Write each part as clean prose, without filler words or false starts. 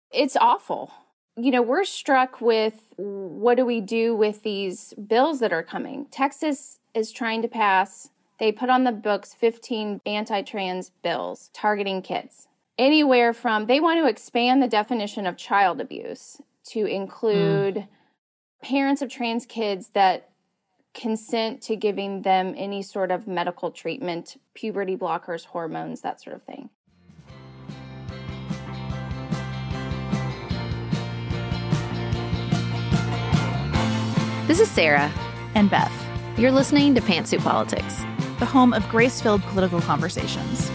It's awful. We're struck with what do we do with these bills that are coming? Texas is trying to pass, they put on the books 15 anti-trans bills targeting kids. Anywhere from, they want to expand the definition of child abuse to include parents of trans kids that consent to giving them any sort of medical treatment, puberty blockers, hormones, that sort of thing. This is Sarah. And Beth. You're listening to Pantsuit Politics, the home of grace-filled political conversations.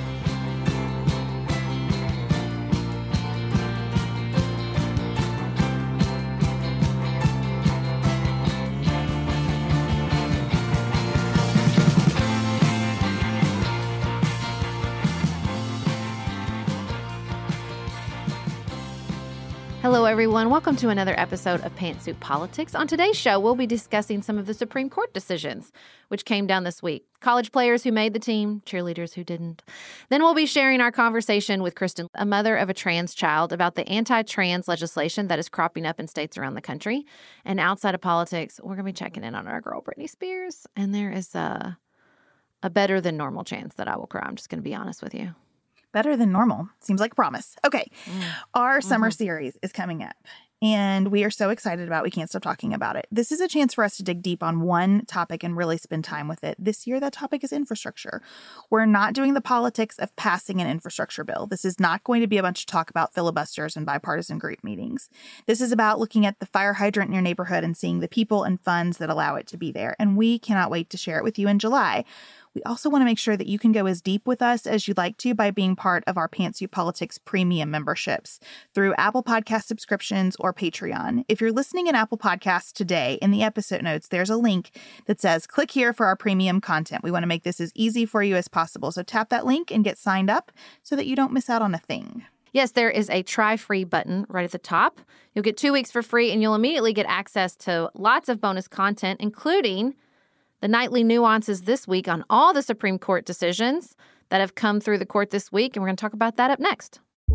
Hello, everyone. Welcome to another episode of Pantsuit Politics. On today's show, we'll be discussing some of the Supreme Court decisions which came down this week. College players who made the team, cheerleaders who didn't. Then we'll be sharing our conversation with Kristen, a mother of a trans child, about the anti-trans legislation that is cropping up in states around the country. And outside of politics, we're going to be checking in on our girl, Britney Spears. And there is a better than normal chance that I will cry. I'm just going to be honest with you. Better than normal. Seems like a promise. Okay. Our summer series is coming up, and we are so excited about it. We can't stop talking about it. This is a chance for us to dig deep on one topic and really spend time with it. This year, that topic is infrastructure. We're not doing the politics of passing an infrastructure bill. This is not going to be a bunch of talk about filibusters and bipartisan group meetings. This is about looking at the fire hydrant in your neighborhood and seeing the people and funds that allow it to be there. And we cannot wait to share it with you in July. We also want to make sure that you can go as deep with us as you'd like to by being part of our Pantsuit Politics premium memberships through Apple Podcast subscriptions or Patreon. If you're listening in Apple Podcasts today, in the episode notes, there's a link that says, click here for our premium content. We want to make this as easy for you as possible. So tap that link and get signed up so that you don't miss out on a thing. Yes, there is a try free button right at the top. You'll get 2 weeks for free, and you'll immediately get access to lots of bonus content, including the nightly nuances this week on all the Supreme Court decisions that have come through the court this week, and we're going to talk about that up next.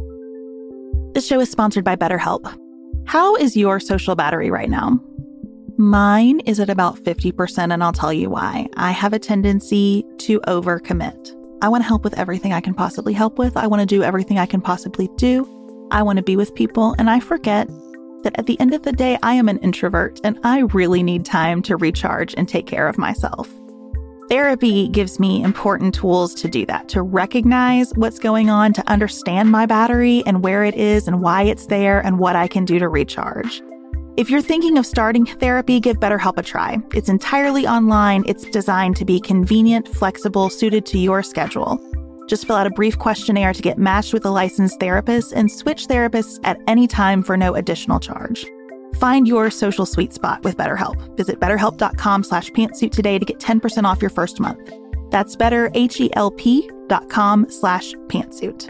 This show is sponsored by BetterHelp. How is your social battery right now? Mine is at about 50%, and I'll tell you why. I have a tendency to overcommit. I want to help with everything I can possibly help with. I want to do everything I can possibly do. I want to be with people, and I forget that at the end of the day, I am an introvert and I really need time to recharge and take care of myself. Therapy gives me important tools to do that, to recognize what's going on, to understand my battery and where it is and why it's there and what I can do to recharge. If you're thinking of starting therapy, give BetterHelp a try. It's entirely online. It's designed to be convenient, flexible, suited to your schedule. Just fill out a brief questionnaire to get matched with a licensed therapist and switch therapists at any time for no additional charge. Find your social sweet spot with BetterHelp. Visit BetterHelp.com/pantsuit today to get 10% off your first month. That's BetterHelp.com/pantsuit.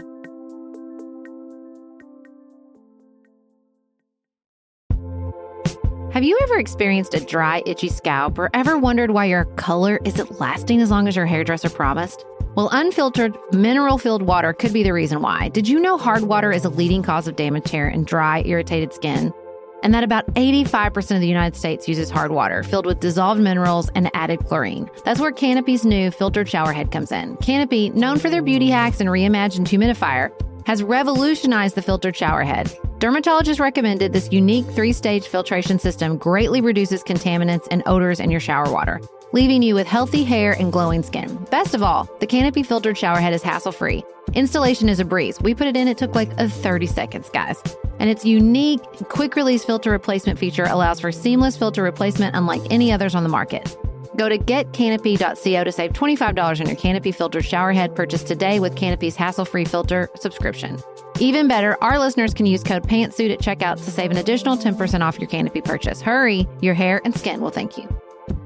Have you ever experienced a dry, itchy scalp or ever wondered why your color isn't lasting as long as your hairdresser promised? Well, unfiltered, mineral-filled water could be the reason why. Did you know hard water is a leading cause of damaged hair and dry, irritated skin? And that about 85% of the United States uses hard water, filled with dissolved minerals and added chlorine. That's where Canopy's new filtered shower head comes in. Canopy, known for their beauty hacks and reimagined humidifier, has revolutionized the filtered shower head. Dermatologists recommended this unique 3-stage filtration system greatly reduces contaminants and odors in your shower water, leaving you with healthy hair and glowing skin. Best of all, the Canopy filtered shower head is hassle-free. Installation is a breeze. We put it in, it took like 30 seconds, guys. And its unique quick-release filter replacement feature allows for seamless filter replacement unlike any others on the market. Go to getcanopy.co to save $25 on your Canopy filtered shower head purchase today with Canopy's hassle-free filter subscription. Even better, our listeners can use code PANTSUIT at checkout to save an additional 10% off your Canopy purchase. Hurry, your hair and skin will thank you.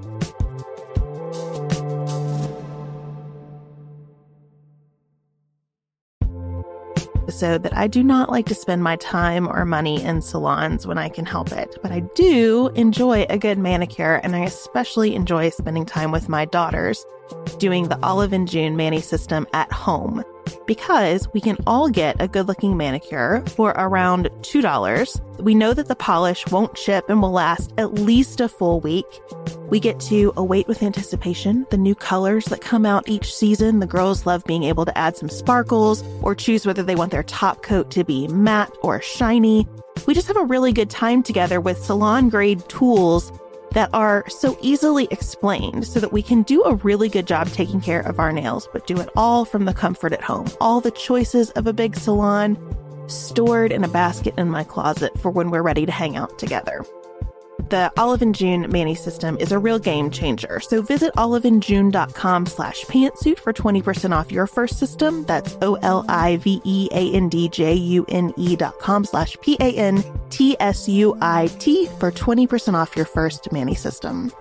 That I do not like to spend my time or money in salons when I can help it, but I do enjoy a good manicure, and I especially enjoy spending time with my daughters doing the Olive & June Mani system at home. because we can all get a good-looking manicure for around $2. We know that the polish won't chip and will last at least a full week. We get to await with anticipation the new colors that come out each season. The girls love being able to add some sparkles or choose whether they want their top coat to be matte or shiny. We just have a really good time together with salon-grade tools that are so easily explained so that we can do a really good job taking care of our nails, but do it all from the comfort at home. All the choices of a big salon stored in a basket in my closet for when we're ready to hang out together. The Olive & June Mani system is a real game changer. So visit oliveandjune.com/pantsuit for 20% off your first system. That's oliveandjune.com/pantsuit for 20% off your first Mani system.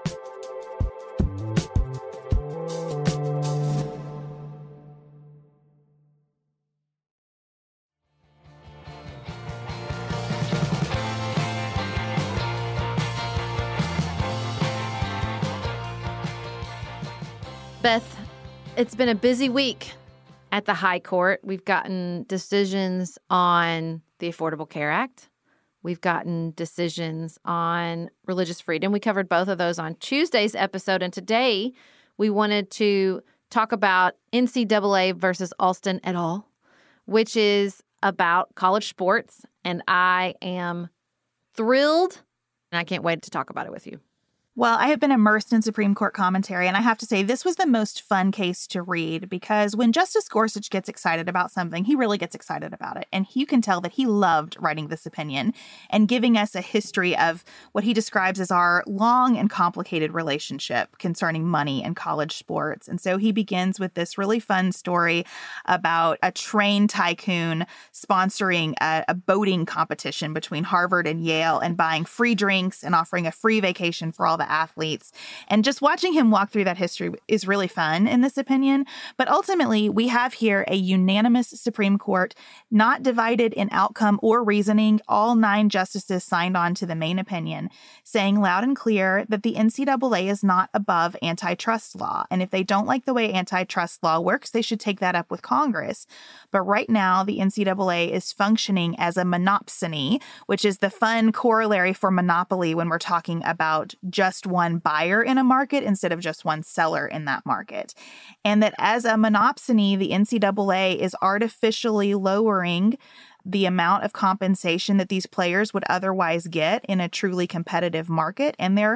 Beth, it's been a busy week at the High Court. We've gotten decisions on the Affordable Care Act. We've gotten decisions on religious freedom. We covered both of those on Tuesday's episode. And today we wanted to talk about NCAA versus Alston et al., which is about college sports. And I am thrilled, and I can't wait to talk about it with you. Well, I have been immersed in Supreme Court commentary, and I have to say this was the most fun case to read because when Justice Gorsuch gets excited about something, he really gets excited about it. And you can tell that he loved writing this opinion and giving us a history of what he describes as our long and complicated relationship concerning money and college sports. And so he begins with this really fun story about a train tycoon sponsoring a boating competition between Harvard and Yale and buying free drinks and offering a free vacation for all the athletes. And just watching him walk through that history is really fun in this opinion. But ultimately, we have here a unanimous Supreme Court, not divided in outcome or reasoning. All 9 justices signed on to the main opinion, saying loud and clear that the NCAA is not above antitrust law. And if they don't like the way antitrust law works, they should take that up with Congress. But right now, the NCAA is functioning as a monopsony, which is the fun corollary for monopoly when we're talking about just one buyer in a market instead of just one seller in that market. And that as a monopsony, the NCAA is artificially lowering the amount of compensation that these players would otherwise get in a truly competitive market. And they're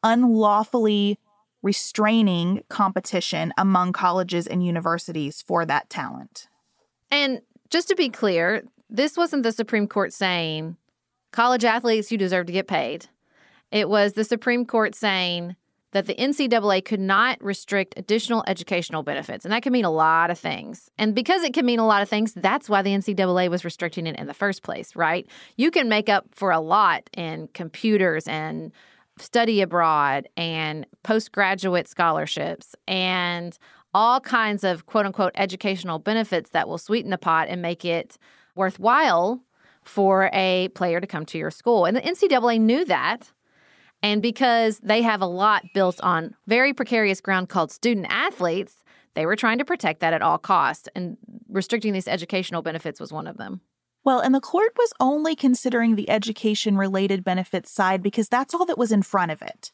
unlawfully restraining competition among colleges and universities for that talent. And just to be clear, this wasn't the Supreme Court saying, college athletes, you deserve to get paid. It was the Supreme Court saying that the NCAA could not restrict additional educational benefits. And that can mean a lot of things. And because it can mean a lot of things, that's why the NCAA was restricting it in the first place, right? You can make up for a lot in computers and study abroad and postgraduate scholarships and all kinds of quote-unquote educational benefits that will sweeten the pot and make it worthwhile for a player to come to your school. And the NCAA knew that. And because they have a lot built on very precarious ground called student athletes, they were trying to protect that at all costs. And restricting these educational benefits was one of them. Well, and the court was only considering the education-related benefits side because that's all that was in front of it.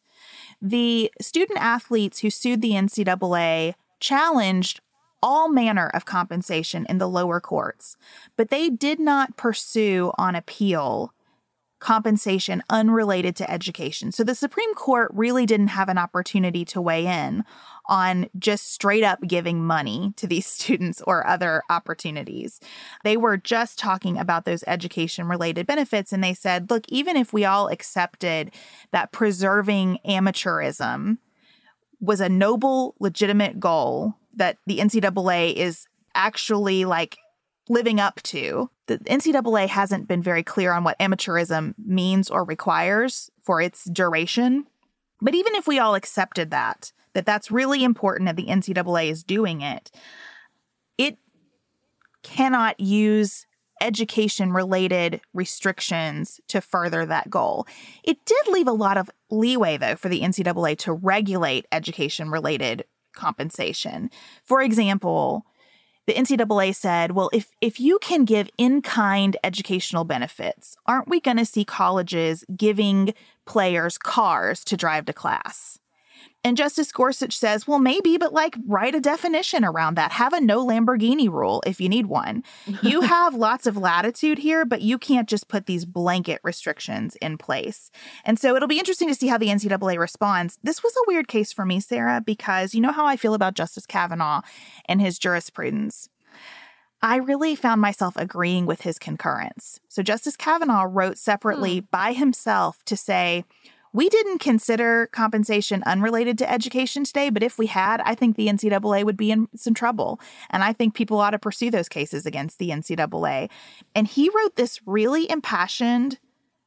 The student athletes who sued the NCAA challenged all manner of compensation in the lower courts, but they did not pursue on appeal compensation unrelated to education. So the Supreme Court really didn't have an opportunity to weigh in on just straight up giving money to these students or other opportunities. They were just talking about those education-related benefits, and they said, look, even if we all accepted that preserving amateurism was a noble, legitimate goal that the NCAA is actually living up to, the NCAA hasn't been very clear on what amateurism means or requires for its duration. But even if we all accepted that's really important that the NCAA is doing it, it cannot use education-related restrictions to further that goal. It did leave a lot of leeway, though, for the NCAA to regulate education-related compensation. For example, the NCAA said, well, if you can give in-kind educational benefits, aren't we going to see colleges giving players cars to drive to class? And Justice Gorsuch says, well, maybe, but write a definition around that. Have a no Lamborghini rule if you need one. You have lots of latitude here, but you can't just put these blanket restrictions in place. And so it'll be interesting to see how the NCAA responds. This was a weird case for me, Sarah, because you know how I feel about Justice Kavanaugh and his jurisprudence. I really found myself agreeing with his concurrence. So Justice Kavanaugh wrote separately by himself to say, we didn't consider compensation unrelated to education today, but if we had, I think the NCAA would be in some trouble. And I think people ought to pursue those cases against the NCAA. And he wrote this really impassioned,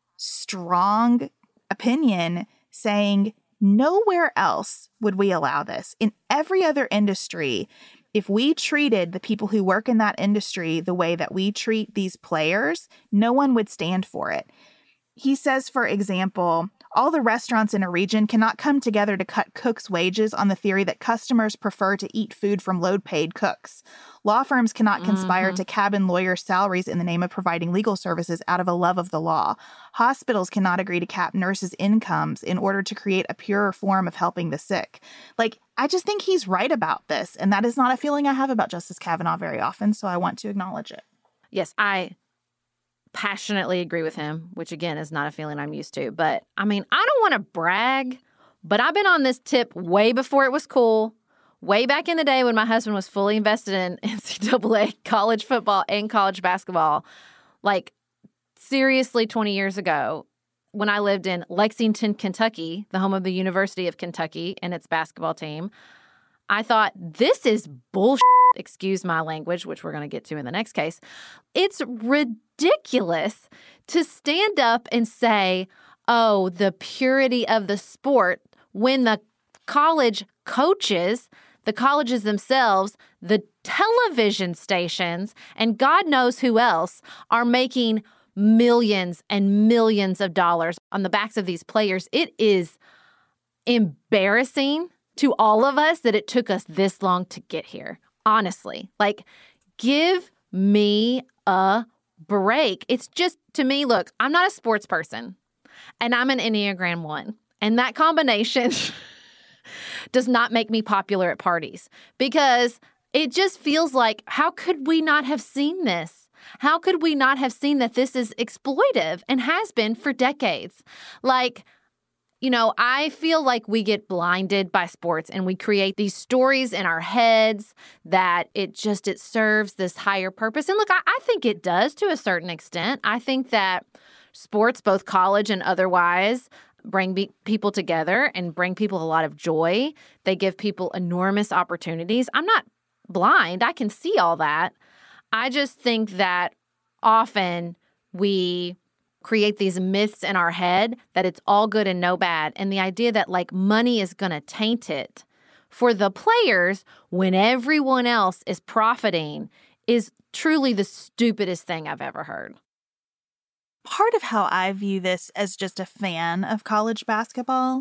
strong opinion saying, nowhere else would we allow this. In every other industry, if we treated the people who work in that industry the way that we treat these players, no one would stand for it. He says, for example, all the restaurants in a region cannot come together to cut cooks' wages on the theory that customers prefer to eat food from low-paid cooks. Law firms cannot conspire to cabin lawyers' salaries in the name of providing legal services out of a love of the law. Hospitals cannot agree to cap nurses' incomes in order to create a purer form of helping the sick. I just think he's right about this, and that is not a feeling I have about Justice Kavanaugh very often, so I want to acknowledge it. Yes, I passionately agree with him, which again is not a feeling I'm used to. But I mean, I don't want to brag, but I've been on this tip way before it was cool, way back in the day when my husband was fully invested in NCAA college football and college basketball. Seriously, 20 years ago, when I lived in Lexington, Kentucky, the home of the University of Kentucky and its basketball team, I thought, this is bullshit. Excuse my language, which we're going to get to in the next case. It's ridiculous to stand up and say, oh, the purity of the sport, when the college coaches, the colleges themselves, the television stations, and God knows who else are making millions and millions of dollars on the backs of these players. It is embarrassing to all of us that it took us this long to get here. Honestly, give me a break. It's just, to me, look, I'm not a sports person and I'm an Enneagram 1. And that combination does not make me popular at parties because it just feels like, how could we not have seen this? How could we not have seen that this is exploitive and has been for decades? I feel like we get blinded by sports and we create these stories in our heads that it serves this higher purpose. And look, I think it does to a certain extent. I think that sports, both college and otherwise, bring people together and bring people a lot of joy. They give people enormous opportunities. I'm not blind. I can see all that. I just think that often we create these myths in our head that it's all good and no bad. And the idea that money is going to taint it for the players when everyone else is profiting is truly the stupidest thing I've ever heard. Part of how I view this as just a fan of college basketball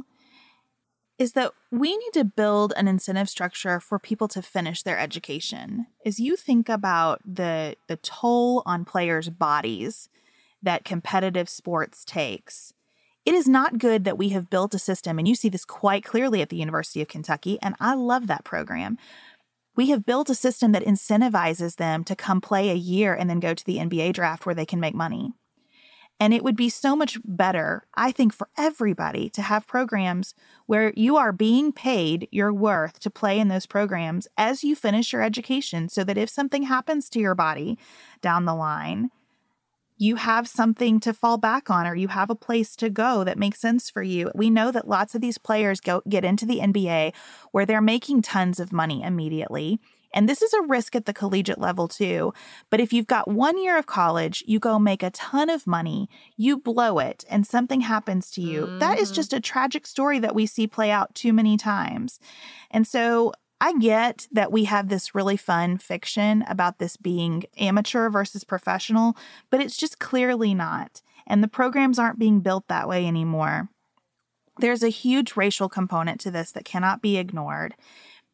is that we need to build an incentive structure for people to finish their education. As you think about the toll on players' bodies that competitive sports takes, it is not good that we have built a system, and you see this quite clearly at the University of Kentucky, and I love that program. We have built a system that incentivizes them to come play a year and then go to the NBA draft where they can make money. And it would be so much better, I think, for everybody to have programs where you are being paid your worth to play in those programs as you finish your education, so that if something happens to your body down the line, you have something to fall back on, or you have a place to go that makes sense for you. We know that lots of these players get into the NBA where they're making tons of money immediately. And this is a risk at the collegiate level too. But if you've got 1 year of college, you go make a ton of money, you blow it, and something happens to you. That is just a tragic story that we see play out too many times. And so I get that we have this really fun fiction about this being amateur versus professional, but it's just clearly not. And the programs aren't being built that way anymore. There's a huge racial component to this that cannot be ignored.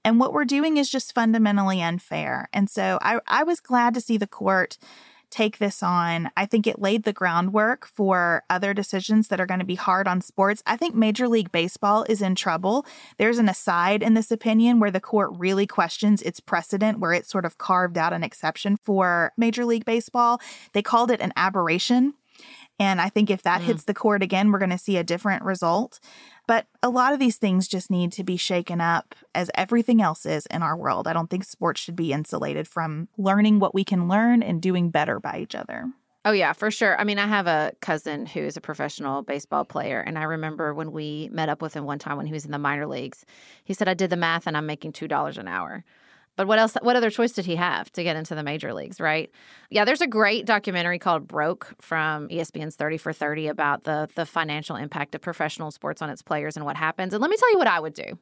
And what we're doing is just fundamentally unfair. And so I was glad to see the court take this on. I think it laid the groundwork for other decisions that are going to be hard on sports. I think Major League Baseball is in trouble. There's an aside in this opinion where the court really questions its precedent, where it sort of carved out an exception for Major League Baseball. They called it an aberration. And I think if that hits the court again, we're going to see a different result. But a lot of these things just need to be shaken up, as everything else is in our world. I don't think sports should be insulated from learning what we can learn and doing better by each other. Oh, yeah, for sure. I mean, I have a cousin who is a professional baseball player, and I remember when we met up with him one time when he was in the minor leagues, he said, I did the math and I'm making $2 an hour. But what other choice did he have to get into the major leagues, right? Yeah, there's a great documentary called Broke from ESPN's 30 for 30 about the financial impact of professional sports on its players and what happens. And let me tell you what I would do.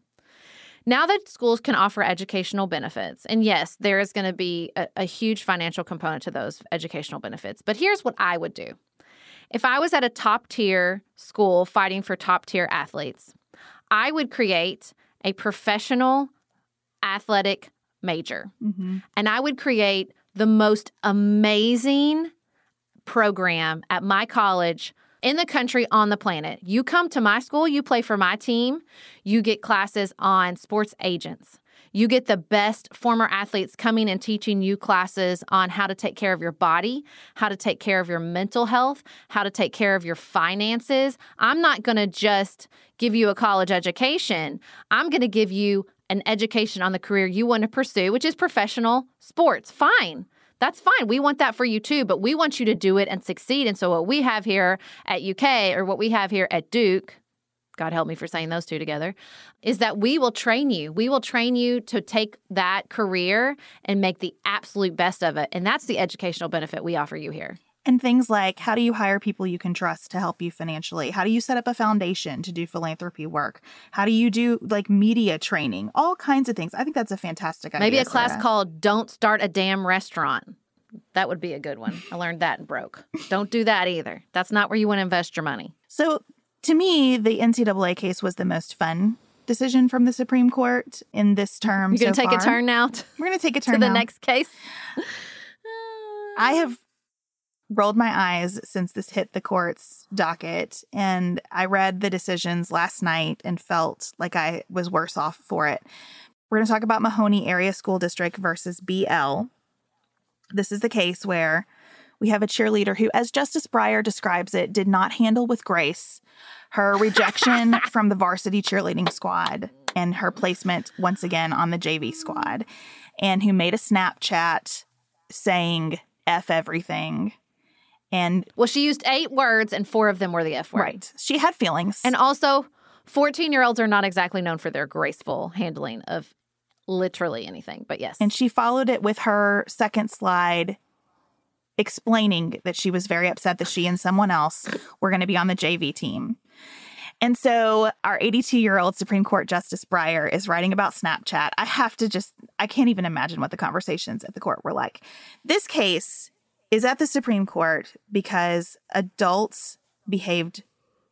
Now that schools can offer educational benefits, and yes, there is going to be a huge financial component to those educational benefits, but here's what I would do. If I was at a top-tier school fighting for top-tier athletes, I would create a professional athletic major. And I would create the most amazing program at my college in the country, on the planet. You come to my school, you play for my team, you get classes on sports agents. You get the best former athletes coming and teaching you classes on how to take care of your body, how to take care of your mental health, how to take care of your finances. I'm not going to just give you a college education. I'm going to give you an education on the career you want to pursue, which is professional sports. Fine. That's fine. We want that for you too, but we want you to do it and succeed. And so what we have here at UK, or what we have here at Duke, God help me for saying those two together, is that we will train you. We will train you to take that career and make the absolute best of it. And that's the educational benefit we offer you here. And things like, how do you hire people you can trust to help you financially? How do you set up a foundation to do philanthropy work? How do you do media training? All kinds of things. I think that's a fantastic idea. Maybe a class called Don't Start a Damn Restaurant. That would be a good one. I learned that in Broke. Don't do that either. That's not where you want to invest your money. So to me, the NCAA case was the most fun decision from the Supreme Court in this term. You're going to take a turn now? We're going to take a turn to the next case? I have rolled my eyes since this hit the court's docket, and I read the decisions last night and felt like I was worse off for it. We're going to talk about Mahoney Area School District versus BL. This is the case where we have a cheerleader who, as Justice Breyer describes it, did not handle with grace her rejection from the varsity cheerleading squad and her placement once again on the JV squad, and who made a Snapchat saying F everything. And well, she used 8 words and 4 of them were the F word. Right. She had feelings. And also, 14-year-olds are not exactly known for their graceful handling of literally anything, but yes. And she followed it with her second slide explaining that she was very upset that she and someone else were going to be on the JV team. And so our 82-year-old Supreme Court Justice Breyer is writing about Snapchat. I can't even imagine what the conversations at the court were like. This case is at the Supreme Court because adults behaved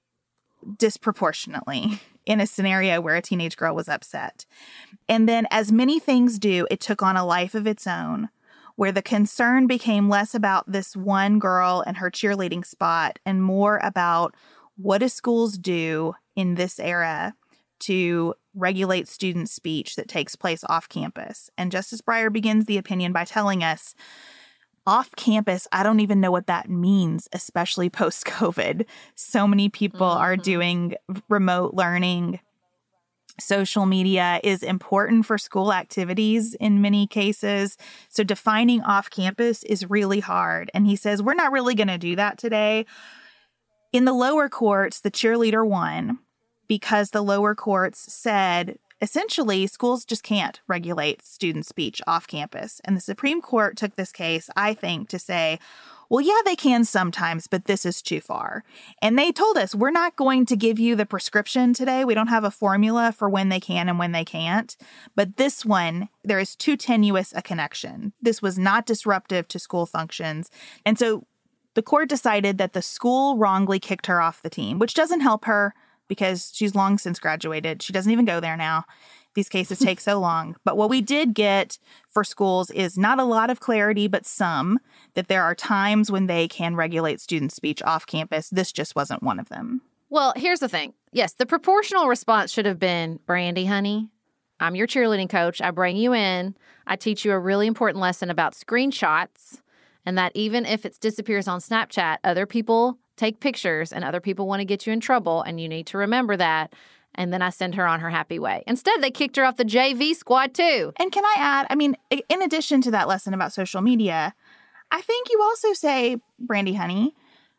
disproportionately in a scenario where a teenage girl was upset. And then, as many things do, it took on a life of its own, where the concern became less about this one girl and her cheerleading spot and more about what do schools do in this era to regulate student speech that takes place off campus. And Justice Breyer begins the opinion by telling us, off campus, I don't even know what that means, especially post-COVID. So many people are doing remote learning. Social media is important for school activities in many cases. So defining off campus is really hard. And he says, we're not really going to do that today. In the lower courts, the cheerleader won because the lower courts said, essentially, schools just can't regulate student speech off campus. And the Supreme Court took this case, I think, to say, well, yeah, they can sometimes, but this is too far. And they told us, we're not going to give you the prescription today. We don't have a formula for when they can and when they can't. But this one, there is too tenuous a connection. This was not disruptive to school functions. And so the court decided that the school wrongly kicked her off the team, which doesn't help her, because she's long since graduated. She doesn't even go there now. these cases take so long. But what we did get for schools is not a lot of clarity, but some, that there are times when they can regulate student speech off campus. This just wasn't one of them. Well, here's the thing. Yes, the proportional response should have been, Brandy, honey, I'm your cheerleading coach. I bring you in. I teach you a really important lesson about screenshots, and that even if it disappears on Snapchat, other people take pictures and other people want to get you in trouble, and you need to remember that. And then I send her on her happy way. Instead, they kicked her off the JV squad, too. And can I add, I mean, in addition to that lesson about social media, I think you also say, Brandy, honey,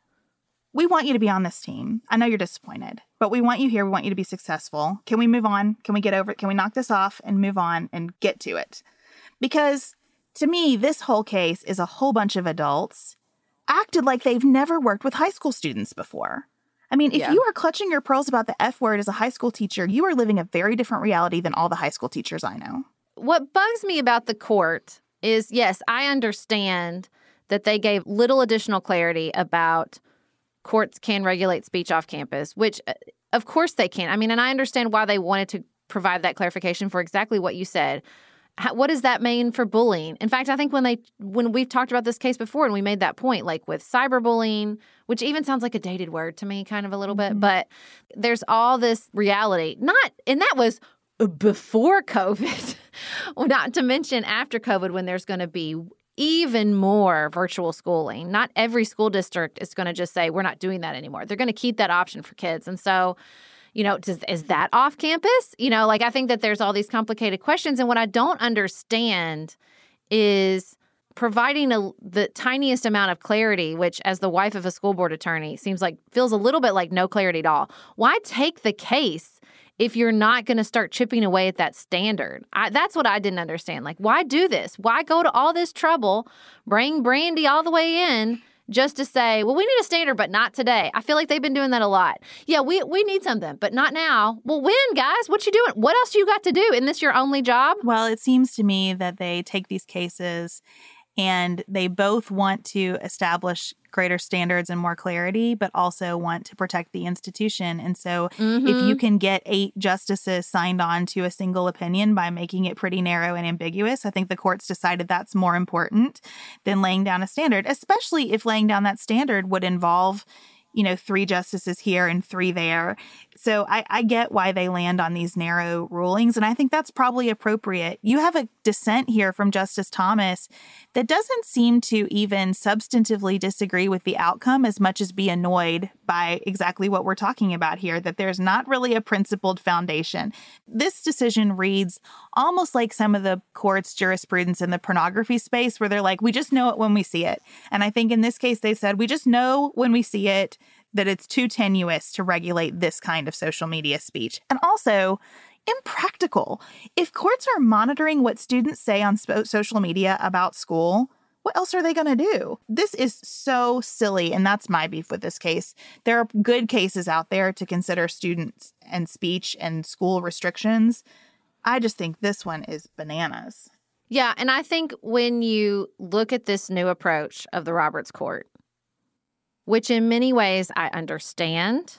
we want you to be on this team. I know you're disappointed, but we want you here. We want you to be successful. Can we move on? Can we get over it? Can we knock this off and move on and get to it? Because to me, this whole case is a whole bunch of adults acted like they've never worked with high school students before. I mean, if you are clutching your pearls about the F word as a high school teacher, you are living a very different reality than all the high school teachers I know. What bugs me about the court is, yes, I understand that they gave little additional clarity about courts can regulate speech off campus, which of course they can. I mean, and I understand why they wanted to provide that clarification for exactly what you said. What does that mean for bullying? In fact, I think when we've talked about this case before and we made that point, like with cyberbullying, which even sounds like a dated word to me kind of a little bit, but there's all this reality. And that was before COVID, well, not to mention after COVID when there's going to be even more virtual schooling. Not every school district is going to just say, we're not doing that anymore. They're going to keep that option for kids. And so, is that off campus? I think that there's all these complicated questions. And what I don't understand is providing the tiniest amount of clarity, which as the wife of a school board attorney feels a little bit like no clarity at all. Why take the case if you're not going to start chipping away at that standard? That's what I didn't understand. Like, why do this? Why go to all this trouble, bring Brandy all the way in just to say, well, we need a standard, but not today? I feel like they've been doing that a lot. Yeah, we need something, but not now. Well, when, guys? What you doing? What else do you got to do? Isn't this your only job? Well, it seems to me that they take these cases and they both want to establish greater standards and more clarity, but also want to protect the institution. And so if you can get 8 justices signed on to a single opinion by making it pretty narrow and ambiguous, I think the courts decided that's more important than laying down a standard, especially if laying down that standard would involve 3 justices here and 3 there. So I get why they land on these narrow rulings, and I think that's probably appropriate. You have a dissent here from Justice Thomas that doesn't seem to even substantively disagree with the outcome as much as be annoyed by exactly what we're talking about here, that there's not really a principled foundation. This decision reads almost like some of the court's jurisprudence in the pornography space, where they're like, we just know it when we see it. And I think in this case, they said, we just know when we see it that it's too tenuous to regulate this kind of social media speech. And also impractical. If courts are monitoring what students say on social media about school, what else are they going to do? This is so silly, and that's my beef with this case. There are good cases out there to consider students and speech and school restrictions. I just think this one is bananas. Yeah, and I think when you look at this new approach of the Roberts Court, which in many ways I understand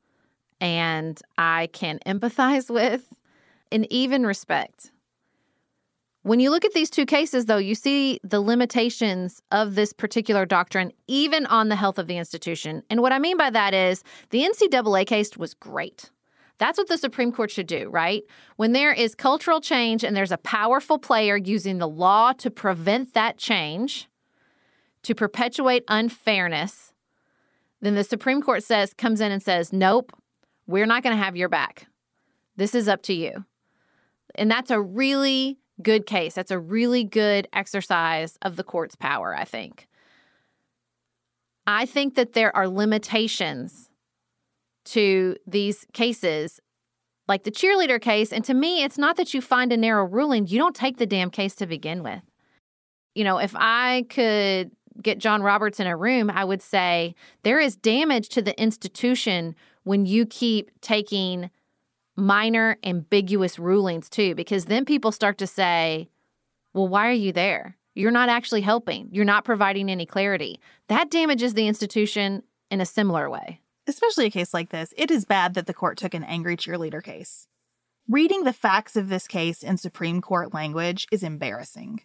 and I can empathize with and even respect. When you look at these 2 cases, though, you see the limitations of this particular doctrine, even on the health of the institution. And what I mean by that is the NCAA case was great. That's what the Supreme Court should do, right? When there is cultural change and there's a powerful player using the law to prevent that change, to perpetuate unfairness, then the Supreme Court comes in and says, nope, we're not going to have your back. This is up to you. And that's a really good case. That's a really good exercise of the court's power, I think. I think that there are limitations to these cases, like the cheerleader case. And to me, it's not that you find a narrow ruling. You don't take the damn case to begin with. If I could get John Roberts in a room, I would say there is damage to the institution when you keep taking minor ambiguous rulings too, because then people start to say, well, why are you there? You're not actually helping. You're not providing any clarity. That damages the institution in a similar way. Especially a case like this. It is bad that the court took an angry cheerleader case. Reading the facts of this case in Supreme Court language is embarrassing.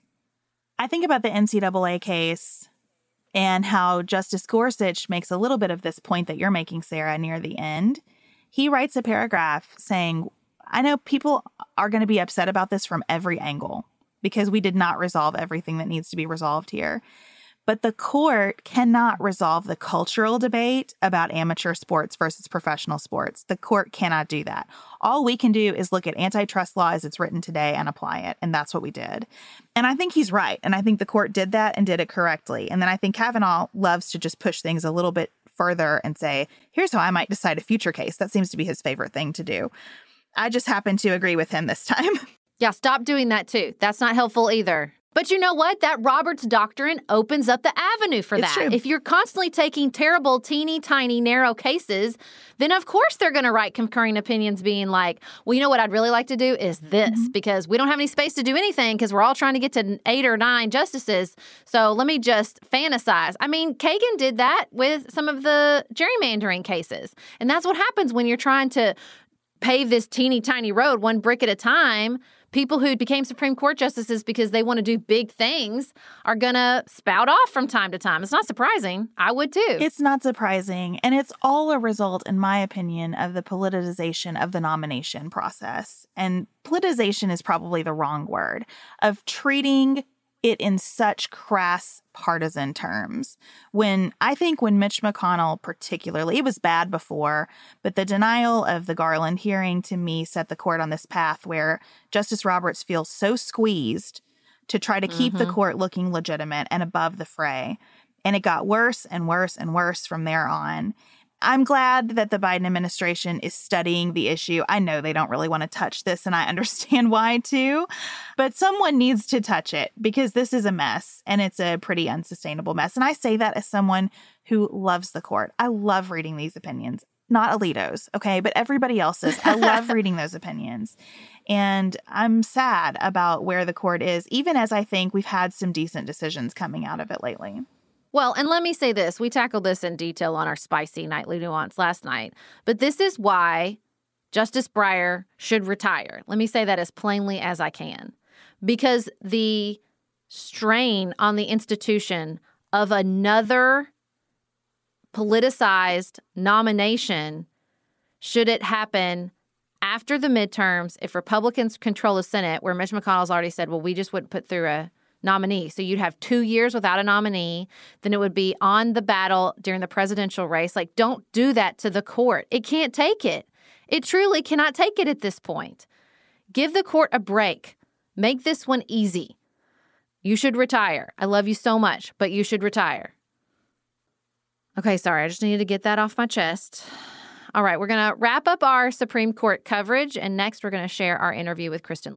I think about the NCAA case and how Justice Gorsuch makes a little bit of this point that you're making, Sarah, near the end. He writes a paragraph saying, I know people are going to be upset about this from every angle because we did not resolve everything that needs to be resolved here. But the court cannot resolve the cultural debate about amateur sports versus professional sports. The court cannot do that. All we can do is look at antitrust law as it's written today and apply it. And that's what we did. And I think he's right. And I think the court did that and did it correctly. And then I think Kavanaugh loves to just push things a little bit further and say, here's how I might decide a future case. That seems to be his favorite thing to do. I just happen to agree with him this time. Yeah, stop doing that too. That's not helpful either. But you know what? That Roberts doctrine opens up the avenue for that. True. If you're constantly taking terrible, teeny, tiny, narrow cases, then of course they're going to write concurring opinions being like, well, you know what I'd really like to do is this, because we don't have any space to do anything because we're all trying to get to 8 or 9 justices. So let me just fantasize. I mean, Kagan did that with some of the gerrymandering cases. And that's what happens when you're trying to pave this teeny, tiny road one brick at a time. People who became Supreme Court justices because they want to do big things are going to spout off from time to time. It's not surprising. I would too. It's not surprising. And it's all a result, in my opinion, of the politicization of the nomination process. And politicization is probably the wrong word, of treating it in such crass partisan terms. I think when Mitch McConnell particularly, it was bad before, but the denial of the Garland hearing to me set the court on this path where Justice Roberts feels so squeezed to try to keep the court looking legitimate and above the fray. And it got worse and worse and worse from there on. I'm glad that the Biden administration is studying the issue. I know they don't really want to touch this, and I understand why too, but someone needs to touch it because this is a mess, and it's a pretty unsustainable mess. And I say that as someone who loves the court. I love reading these opinions, not Alito's, okay, but everybody else's. I love reading those opinions, and I'm sad about where the court is, even as I think we've had some decent decisions coming out of it lately. Well, and let me say this. We tackled this in detail on our spicy nightly nuance last night. But this is why Justice Breyer should retire. Let me say that as plainly as I can. Because the strain on the institution of another politicized nomination, should it happen after the midterms, if Republicans control the Senate, where Mitch McConnell's already said, well, we just wouldn't put through a nominee. So you'd have 2 years without a nominee. Then it would be on the battle during the presidential race. Like, don't do that to the court. It can't take it. It truly cannot take it at this point. Give the court a break. Make this one easy. You should retire. I love you so much, but you should retire. Okay, sorry. I just needed to get that off my chest. All right, we're going to wrap up our Supreme Court coverage, and next we're going to share our interview with Kristen.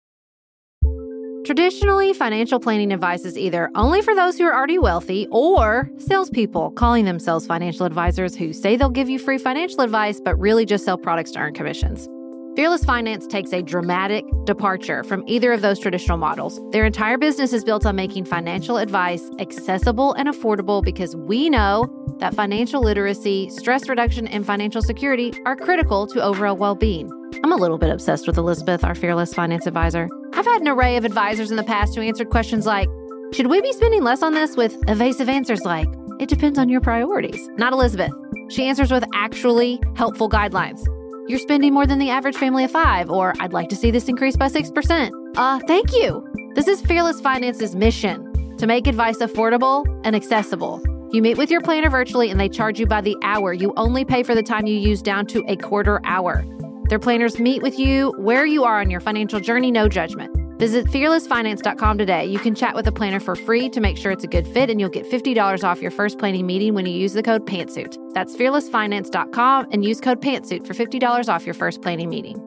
Traditionally, financial planning advice is either only for those who are already wealthy or salespeople calling themselves financial advisors who say they'll give you free financial advice but really just sell products to earn commissions. Fearless Finance takes a dramatic departure from either of those traditional models. Their entire business is built on making financial advice accessible and affordable because we know that financial literacy, stress reduction, and financial security are critical to overall well-being. I'm a little bit obsessed with Elizabeth, our Fearless Finance advisor. I've had an array of advisors in the past who answered questions like, should we be spending less on this, with evasive answers like, it depends on your priorities. Not Elizabeth. She answers with actually helpful guidelines. You're spending more than the average family of 5, or I'd like to see this increase by 6%. Thank you. This is Fearless Finance's mission, to make advice affordable and accessible. You meet with your planner virtually and they charge you by the hour. You only pay for the time you use down to a quarter hour. Their planners meet with you where you are on your financial journey, no judgment. Visit fearlessfinance.com today. You can chat with a planner for free to make sure it's a good fit, and you'll get $50 off your first planning meeting when you use the code PANTSUIT. That's fearlessfinance.com and use code PANTSUIT for $50 off your first planning meeting.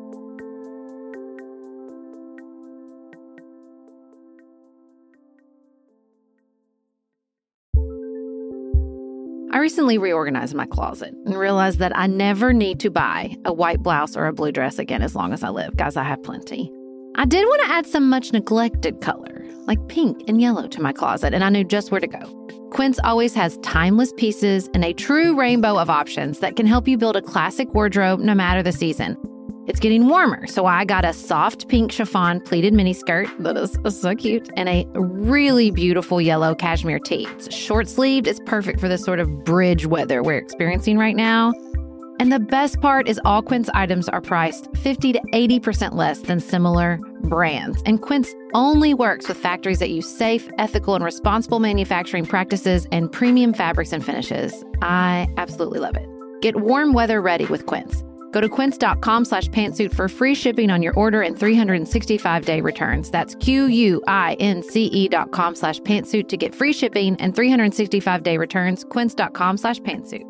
I recently reorganized my closet and realized that I never need to buy a white blouse or a blue dress again as long as I live. Guys, I have plenty. I did want to add some much neglected color, like pink and yellow, to my closet, and I knew just where to go. Quince always has timeless pieces and a true rainbow of options that can help you build a classic wardrobe no matter the season. It's getting warmer, so I got a soft pink chiffon pleated miniskirt that is so cute and a really beautiful yellow cashmere tee. It's short-sleeved. It's perfect for this sort of bridge weather we're experiencing right now. And the best part is all Quince items are priced 50 to 80% less than similar brands. And Quince only works with factories that use safe, ethical, and responsible manufacturing practices and premium fabrics and finishes. I absolutely love it. Get warm weather ready with Quince. Go to quince.com/pantsuit for free shipping on your order and 365-day returns. That's QUINCE.com/pantsuit to get free shipping and 365-day returns. Quince.com/pantsuit.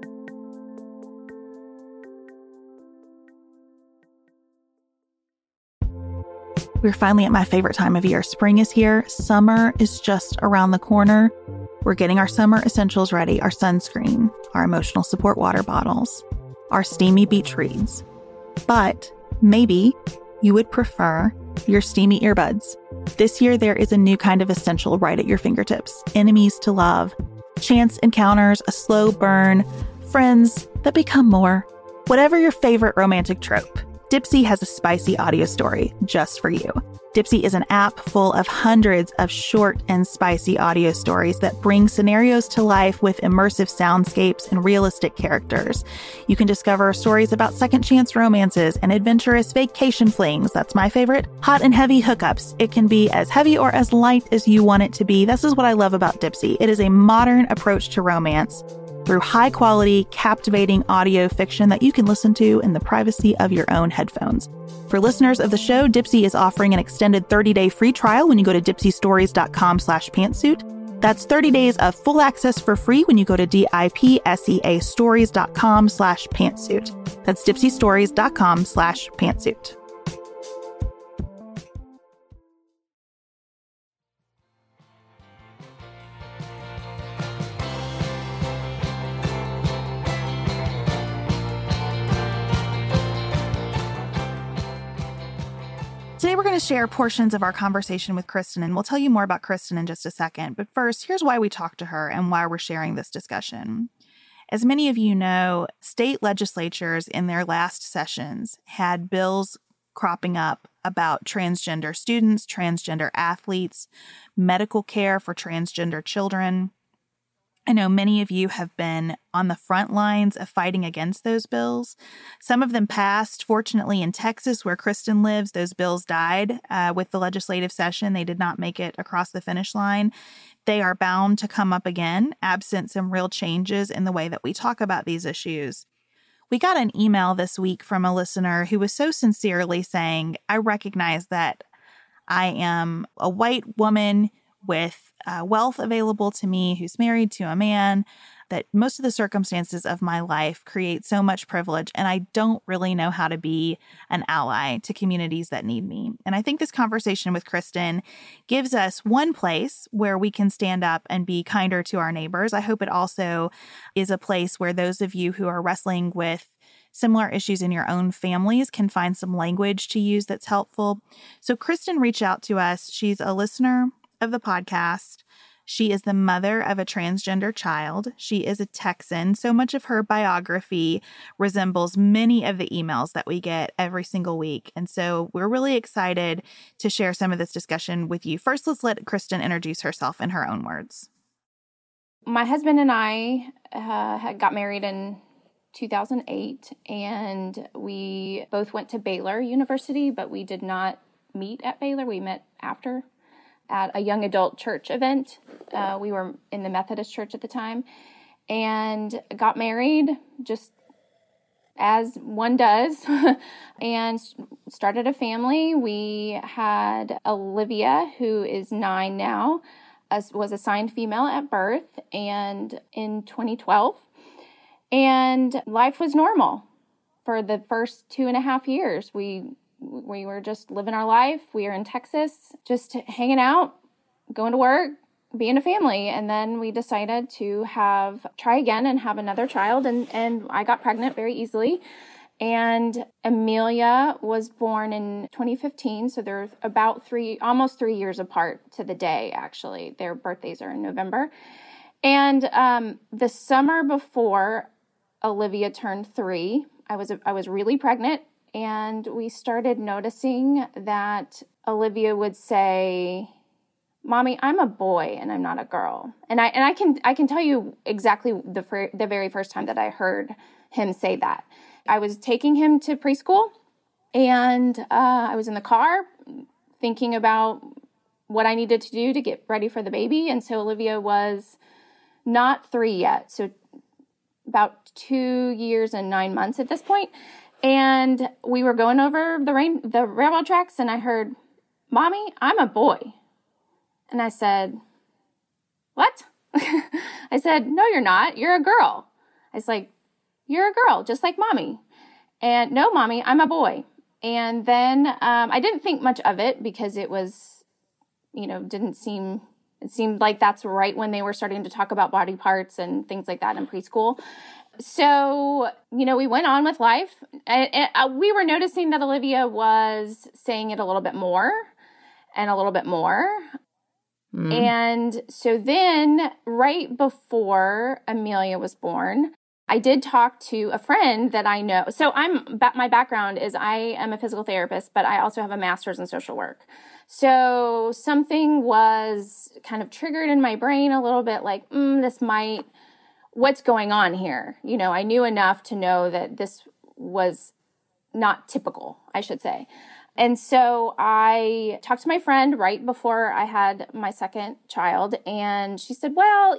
We're finally at my favorite time of year. Spring is here. Summer is just around the corner. We're getting our summer essentials ready, our sunscreen, our emotional support water bottles, our steamy beach reads. But maybe you would prefer your steamy earbuds. This year, there is a new kind of essential right at your fingertips. Enemies to love, chance encounters, a slow burn, friends that become more. Whatever your favorite romantic trope, Dipsea has a spicy audio story just for you. Dipsea is an app full of hundreds of short and spicy audio stories that bring scenarios to life with immersive soundscapes and realistic characters. You can discover stories about second chance romances and adventurous vacation flings. That's my favorite. Hot and heavy hookups. It can be as heavy or as light as you want it to be. This is what I love about Dipsea. It is a modern approach to romance through high-quality, captivating audio fiction that you can listen to in the privacy of your own headphones. For listeners of the show, Dipsea is offering an extended 30-day free trial when you go to dipseastories.com/pantsuit. That's 30 days of full access for free when you go to dipseastories.com/pantsuit. That's dipseastories.com/pantsuit. Today, we're going to share portions of our conversation with Kristen, and we'll tell you more about Kristen in just a second. But first, here's why we talked to her and why we're sharing this discussion. As many of you know, state legislatures in their last sessions had bills cropping up about transgender students, transgender athletes, medical care for transgender children. I know many of you have been on the front lines of fighting against those bills. Some of them passed. Fortunately, in Texas, where Kristen lives, those bills died with the legislative session. They did not make it across the finish line. They are bound to come up again, absent some real changes in the way that we talk about these issues. We got an email this week from a listener who was so sincerely saying, I recognize that I am a white woman with wealth available to me, who's married to a man, that most of the circumstances of my life create so much privilege, and I don't really know how to be an ally to communities that need me. And I think this conversation with Kristen gives us one place where we can stand up and be kinder to our neighbors. I hope it also is a place where those of you who are wrestling with similar issues in your own families can find some language to use that's helpful. So Kristen reached out to us. She's a listener of the podcast. She is the mother of a transgender child. She is a Texan. So much of her biography resembles many of the emails that we get every single week. And so we're really excited to share some of this discussion with you. First, let's let Kristen introduce herself in her own words. My husband and I had got married in 2008, and we both went to Baylor University, but we did not meet at Baylor. We met after at a young adult church event. We were in the Methodist church at the time, and got married just as one does, and started a family. We had Olivia, who is 9 now, was assigned female at birth, and in 2012. And life was normal for the first 2.5 years. We were just living our life. We were in Texas, just hanging out, going to work, being a family. And then we decided to try again and have another child. And I got pregnant very easily. And Amelia was born in 2015. So they're about almost 3 years apart to the day, actually. Their birthdays are in November. And the summer before Olivia turned 3, I was really pregnant. And we started noticing that Olivia would say, "Mommy, I'm a boy and I'm not a girl." And I can tell you exactly the very first time that I heard him say that. I was taking him to preschool, and I was in the car thinking about what I needed to do to get ready for the baby. And so Olivia was not 3 yet, so about 2 years and 9 months at this point. And we were going over the railroad tracks, and I heard, "Mommy, I'm a boy." And I said, "What?" I said, "No, you're not. You're a girl." I was like, "You're a girl, just like Mommy." And, "No, Mommy, I'm a boy." And then I didn't think much of it because it was, it seemed like that's right when they were starting to talk about body parts and things like that in preschool. So, we went on with life. And we were noticing that Olivia was saying it a little bit more and a little bit more. And so then right before Amelia was born, I did talk to a friend that I know. So my background is I am a physical therapist, but I also have a master's in social work. So something was kind of triggered in my brain a little bit like, what's going on here? I knew enough to know that this was not typical, I should say. And so I talked to my friend right before I had my second child, and she said, "Well,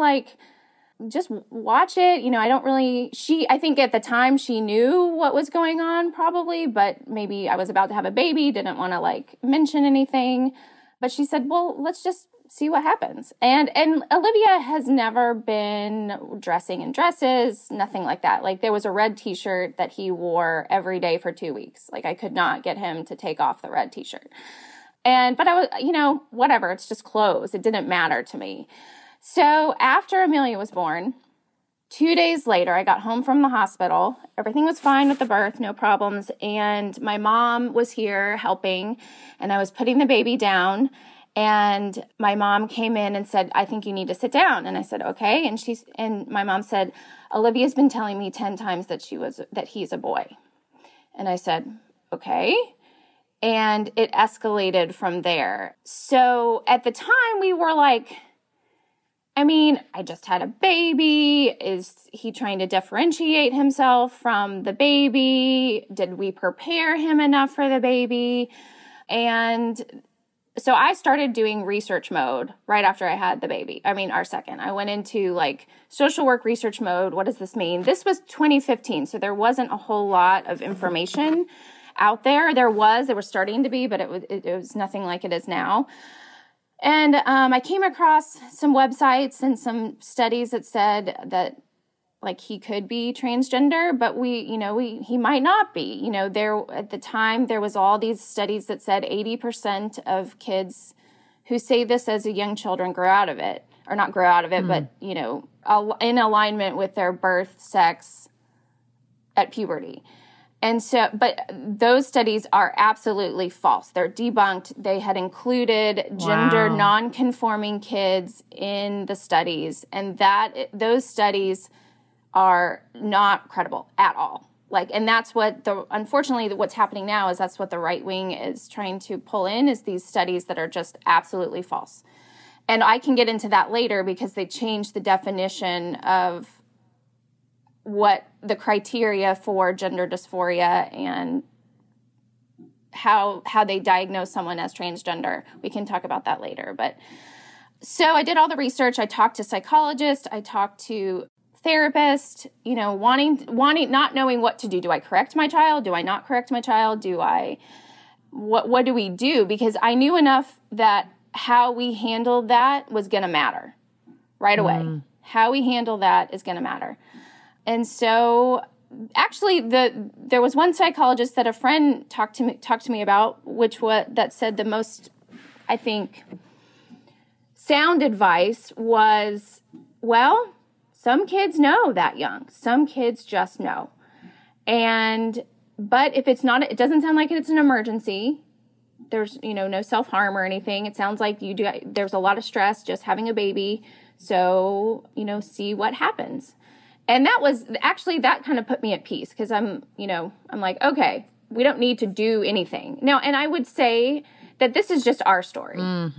just watch it. I think at the time she knew what was going on probably, but maybe I was about to have a baby, didn't want to mention anything." But she said, "Well, let's just see what happens." And Olivia has never been dressing in dresses, nothing like that. There was a red t-shirt that he wore every day for 2 weeks. I could not get him to take off the red t-shirt. But I was, whatever, it's just clothes. It didn't matter to me. So after Amelia was born, 2 days later, I got home from the hospital. Everything was fine with the birth, no problems. And my mom was here helping, and I was putting the baby down. And my mom came in and said, "I think you need to sit down." And I said, "Okay." And my mom said, "Olivia's been telling me 10 times that he's a boy." And I said, "Okay." And it escalated from there. So at the time we were like, I just had a baby. Is he trying to differentiate himself from the baby? Did we prepare him enough for the baby? And so I started doing research mode right after I had the baby. Our second. I went into social work research mode. What does this mean? This was 2015, so there wasn't a whole lot of information out there. There was starting to be, but it was nothing like it is now. And I came across some websites and some studies that said that he could be transgender, but he might not be. At the time there was all these studies that said 80% of kids who say this as a young children grow out of it, or not grow out of it, but in alignment with their birth sex at puberty. And so, but those studies are absolutely false. They're debunked. They had included gender non-conforming kids in the studies, and those studies are not credible at all. And that's unfortunately, what's happening now is that's what the right wing is trying to pull in, is these studies that are just absolutely false. And I can get into that later because they changed the definition of what the criteria for gender dysphoria and how they diagnose someone as transgender. We can talk about that later. But so I did all the research. I talked to psychologists. I talked to therapists, wanting, not knowing what to do. Do I correct my child? Do I not correct my child? What do we do? Because I knew enough that how we handled that was going to matter right away. How we handle that is going to matter. And so actually there was one psychologist that a friend talked to me about, that said the most, I think, sound advice was, well, some kids know that young. Some kids just know. But if it's not, it doesn't sound like it's an emergency. There's, no self-harm or anything. It sounds like there's a lot of stress just having a baby. So, see what happens. And that kind of put me at peace because I'm like, okay, We don't need to do anything. Now, and I would say that this is just our story.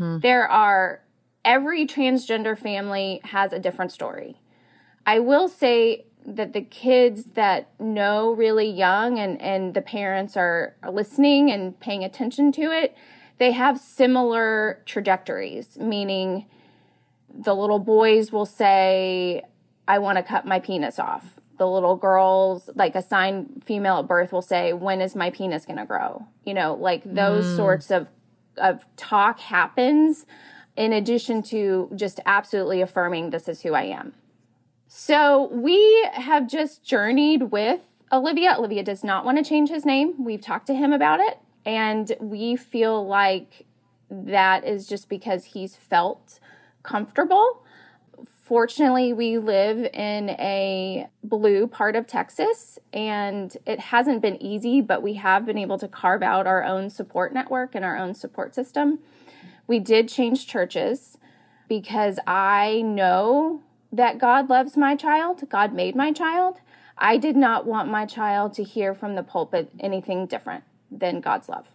Every transgender family has a different story. I will say that the kids that know really young and the parents are listening and paying attention to it, they have similar trajectories, meaning the little boys will say, I want to cut my penis off. The little girls, like assigned female at birth, will say, when is my penis going to grow? Like those sorts of talk happens in addition to just absolutely affirming this is who I am. So we have just journeyed with Olivia. Olivia does not want to change his name. We've talked to him about it. And we feel like that is just because he's felt comfortable. Fortunately, we live in a blue part of Texas, and it hasn't been easy, but we have been able to carve out our own support network and our own support system. We did change churches because I know that God loves my child. God made my child. I did not want my child to hear from the pulpit anything different than God's love.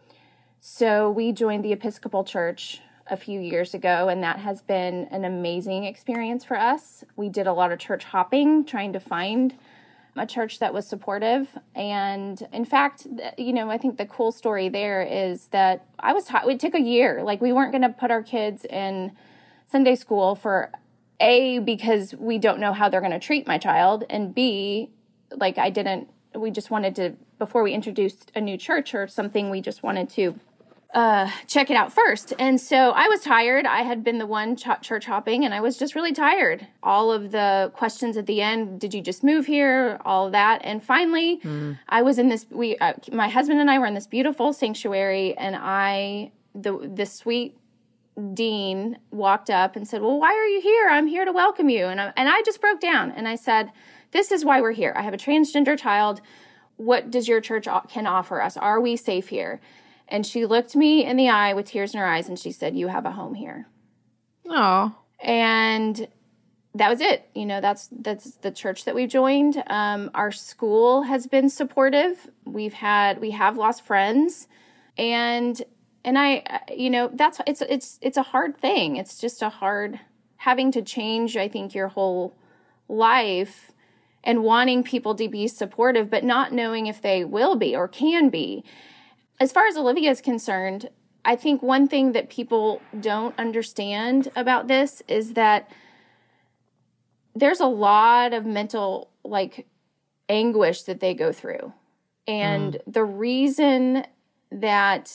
So we joined the Episcopal Church a few years ago, and that has been an amazing experience for us. We did a lot of church hopping, trying to find a church that was supportive. And in fact, I think the cool story there is that I was taught, it took a year. Like, we weren't going to put our kids in Sunday school for because we don't know how they're going to treat my child, and B, we just wanted to, before we introduced a new church or something, we just wanted to check it out first. And so I was tired. I had been the one church hopping, and I was just really tired. All of the questions at the end, did you just move here? All of that. And finally, I was in this, my husband and I were in this beautiful sanctuary, and this sweet dean walked up and said, well, why are you here? I'm here to welcome you. And I just broke down, and I said, this is why we're here. I have a transgender child. What does your church can offer us? Are we safe here? And she looked me in the eye with tears in her eyes, and she said, you have a home here. Oh. And that was it. That's the church that we've joined. Our school has been supportive. We have lost friends, and it's a hard thing. It's just a hard having to change, I think, your whole life and wanting people to be supportive, but not knowing if they will be or can be. As far as Olivia is concerned, I think one thing that people don't understand about this is that there's a lot of mental, anguish that they go through. And the reason that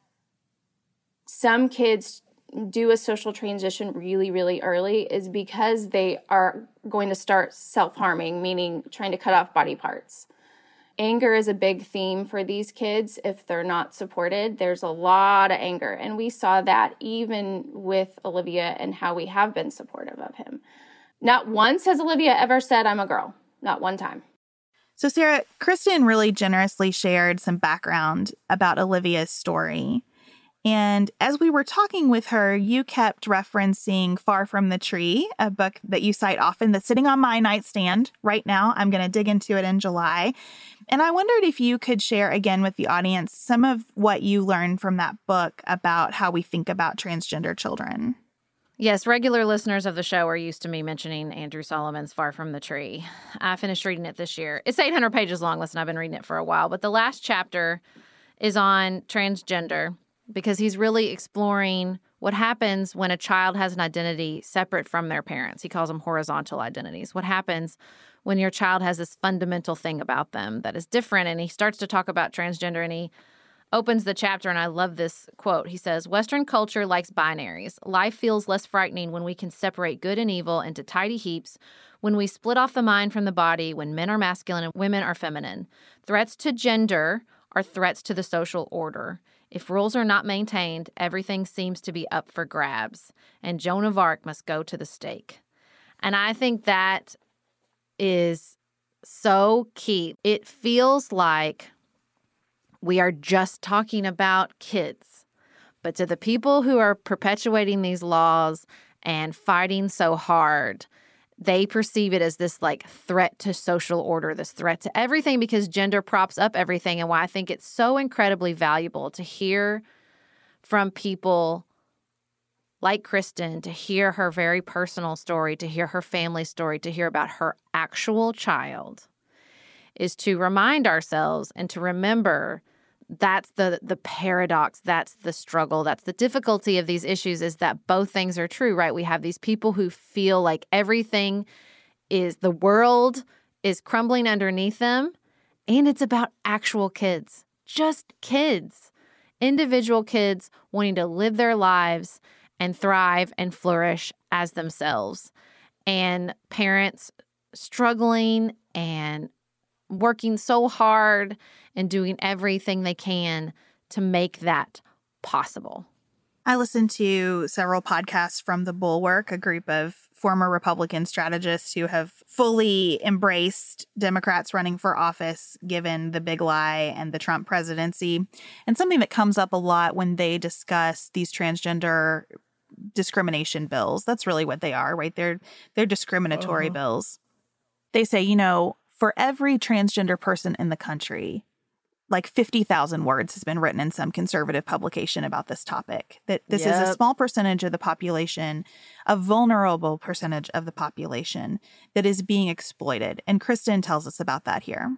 some kids do a social transition really, really early is because they are going to start self-harming, meaning trying to cut off body parts. Anger is a big theme for these kids if they're not supported. There's a lot of anger, and we saw that even with Olivia and how we have been supportive of him. Not once has Olivia ever said, I'm a girl. Not one time. So, Sarah, Kristen really generously shared some background about Olivia's story. And as we were talking with her, you kept referencing Far From the Tree, a book that you cite often that's sitting on my nightstand right now. I'm going to dig into it in July. And I wondered if you could share again with the audience some of what you learned from that book about how we think about transgender children. Yes, regular listeners of the show are used to me mentioning Andrew Solomon's Far From the Tree. I finished reading it this year. It's 800 pages long. Listen, I've been reading it for a while. But the last chapter is on transgender, because he's really exploring what happens when a child has an identity separate from their parents. He calls them horizontal identities. What happens when your child has this fundamental thing about them that is different? And he starts to talk about transgender, and he opens the chapter, and I love this quote. He says, Western culture likes binaries. Life feels less frightening when we can separate good and evil into tidy heaps, when we split off the mind from the body, when men are masculine and women are feminine. Threats to gender are threats to the social order. If rules are not maintained, everything seems to be up for grabs, and Joan of Arc must go to the stake. And I think that is so key. It feels like we are just talking about kids, but to the people who are perpetuating these laws and fighting so hard, they perceive it as this like threat to social order, this threat to everything, because gender props up everything. And why I think it's so incredibly valuable to hear from people like Kristen, to hear her very personal story, to hear her family story, to hear about her actual child, is to remind ourselves and to remember that's the paradox, that's the struggle, that's the difficulty of these issues, is that both things are true, right? We have these people who feel like everything is, the world is crumbling underneath them, and it's about actual kids, just kids, individual kids wanting to live their lives and thrive and flourish as themselves, and parents struggling and working so hard and doing everything they can to make that possible. I listened to several podcasts from The Bulwark, a group of former Republican strategists who have fully embraced Democrats running for office given the big lie and the Trump presidency. And something that comes up a lot when they discuss these transgender discrimination bills, that's really what they are, right? They're discriminatory bills. They say, you know, for every transgender person in the country, like 50,000 words has been written in some conservative publication about this topic. That this is a small percentage of the population, a vulnerable percentage of the population that is being exploited. And Kristen tells us about that here.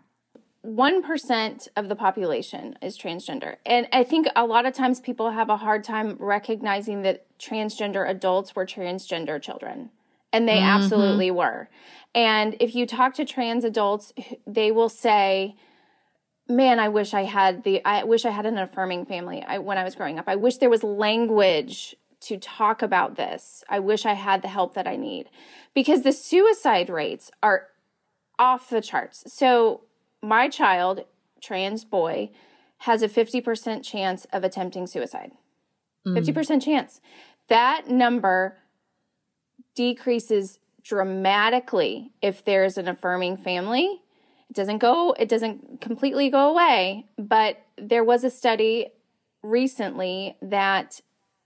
1% of the population is transgender. And I think a lot of times people have a hard time recognizing that transgender adults were transgender children. And they absolutely were. And if you talk to trans adults, they will say, man, I wish I had an affirming family when I was growing up. I wish there was language to talk about this. I wish I had the help that I need. Because the suicide rates are off the charts. So my child, trans boy, has a 50% chance of attempting suicide. 50% chance. That number decreases dramatically if there's an affirming family. It doesn't completely go away, but there was a study recently that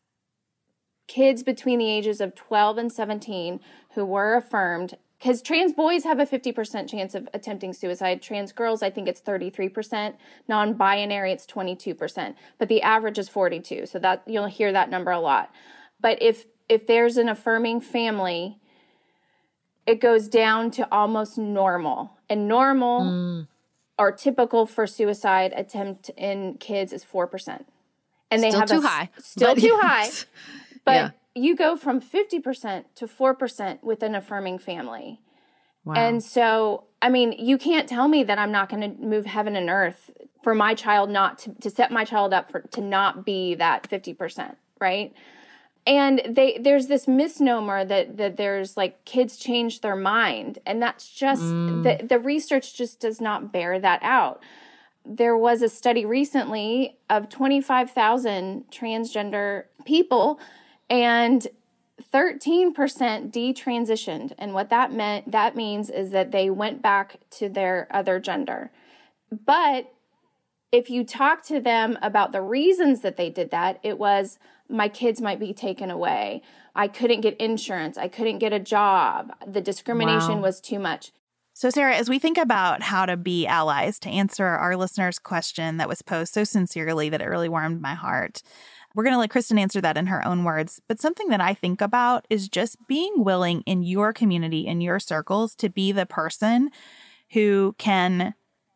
kids between the ages of 12 and 17 who were affirmed, because trans boys have a 50% chance of attempting suicide. Trans girls, I think it's 33%. Non-binary, it's 22%. But the average is 42%. So that you'll hear that number a lot. But if there's an affirming family, it goes down to almost normal. And normal or typical for suicide attempt in kids is 4%. And they still have too high. Still too high. But you go from 50% to 4% with an affirming family. Wow. And so, I mean, you can't tell me that I'm not going to move heaven and earth for my child not to set my child up to not be that 50%, right? And there's this misnomer that there's like kids change their mind. And that's just, the research just does not bear that out. There was a study recently of 25,000 transgender people, and 13% detransitioned. And what that means is that they went back to their other gender. But if you talk to them about the reasons that they did that, it was, my kids might be taken away. I couldn't get insurance. I couldn't get a job. The discrimination was too much. So, Sarah, as we think about how to be allies, to answer our listener's question that was posed so sincerely that it really warmed my heart, we're going to let Kristen answer that in her own words. But something that I think about is just being willing in your community, in your circles, to be the person who can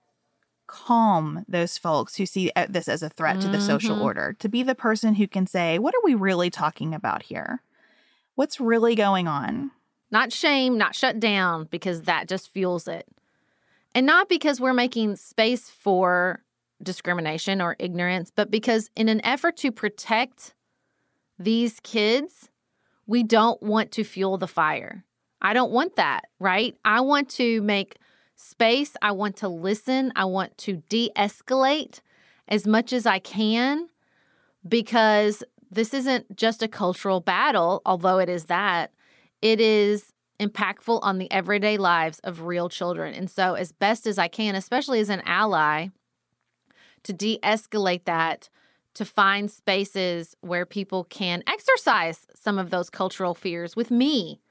calm those folks who see this as a threat to the social order, to be the person who can say, what are we really talking about here? What's really going on? Not shame, not shut down, because that just fuels it. And not because we're making space for discrimination or ignorance, but because in an effort to protect these kids, we don't want to fuel the fire. I don't want that, right? I want to make space. I want to listen. I want to de-escalate as much as I can, because this isn't just a cultural battle, although it is that. It is impactful on the everyday lives of real children. And so as best as I can, especially as an ally, to de-escalate that, to find spaces where people can exercise some of those cultural fears with me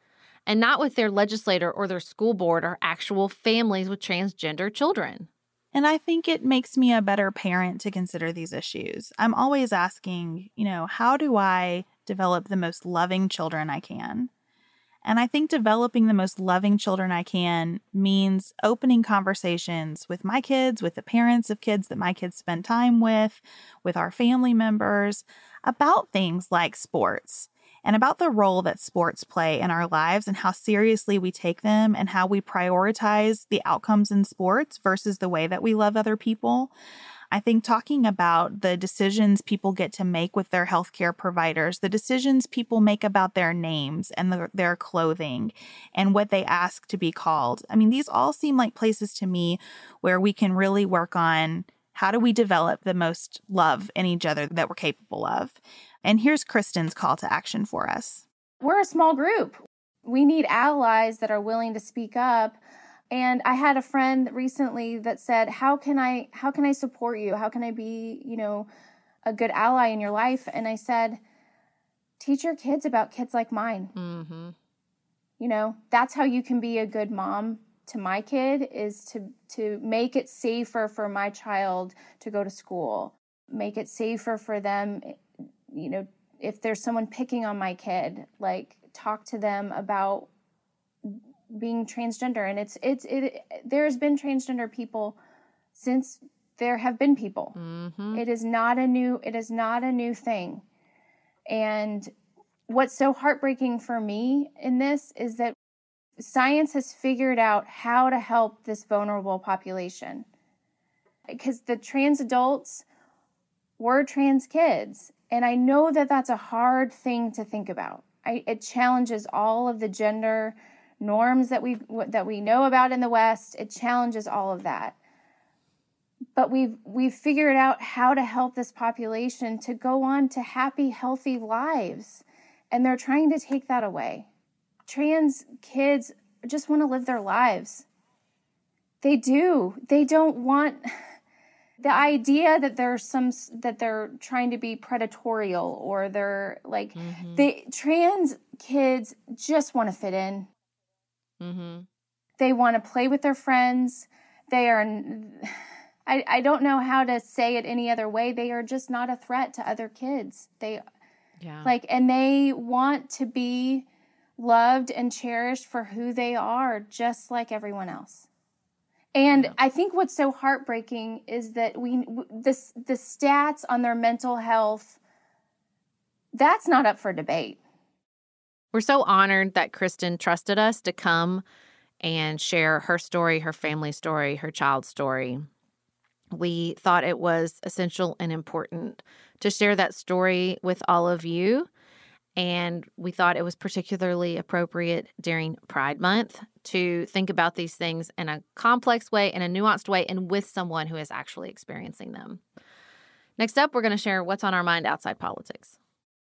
and not with their legislator or their school board or actual families with transgender children. And I think it makes me a better parent to consider these issues. I'm always asking, how do I develop the most loving children I can? And I think developing the most loving children I can means opening conversations with my kids, with the parents of kids that my kids spend time with our family members, about things like sports and about the role that sports play in our lives and how seriously we take them and how we prioritize the outcomes in sports versus the way that we love other people. I think talking about the decisions people get to make with their healthcare providers, the decisions people make about their names and their clothing and what they ask to be called. I mean, these all seem like places to me where we can really work on how do we develop the most love in each other that we're capable of. And here's Kristen's call to action for us. We're a small group. We need allies that are willing to speak up. And I had a friend recently that said, how can I support you? How can I be, a good ally in your life? And I said, teach your kids about kids like mine. Mm-hmm. That's how you can be a good mom to my kid, is to make it safer for my child to go to school, make it safer for them. If there's someone picking on my kid, like talk to them about being transgender. And there's been transgender people since there have been people. Mm-hmm. It is not a new thing. And what's so heartbreaking for me in this is that science has figured out how to help this vulnerable population. Because the trans adults were trans kids. And I know that that's a hard thing to think about. It challenges all of the gender norms that we know about in the West. It challenges all of that. But we've figured out how to help this population to go on to happy, healthy lives. And they're trying to take that away. Trans kids just want to live their lives. They do. They don't want the idea that they're trying to be predatory or they're like, the trans kids just want to fit in. Mm-hmm. They want to play with their friends. They are, I don't know how to say it any other way. They are just not a threat to other kids. And they want to be loved and cherished for who they are, just like everyone else. And I think what's so heartbreaking is that the stats on their mental health, that's not up for debate. We're so honored that Kristen trusted us to come and share her story, her family story, her child's story. We thought it was essential and important to share that story with all of you. And we thought it was particularly appropriate during Pride Month to think about these things in a complex way, in a nuanced way, and with someone who is actually experiencing them. Next up, we're going to share what's on our mind outside politics.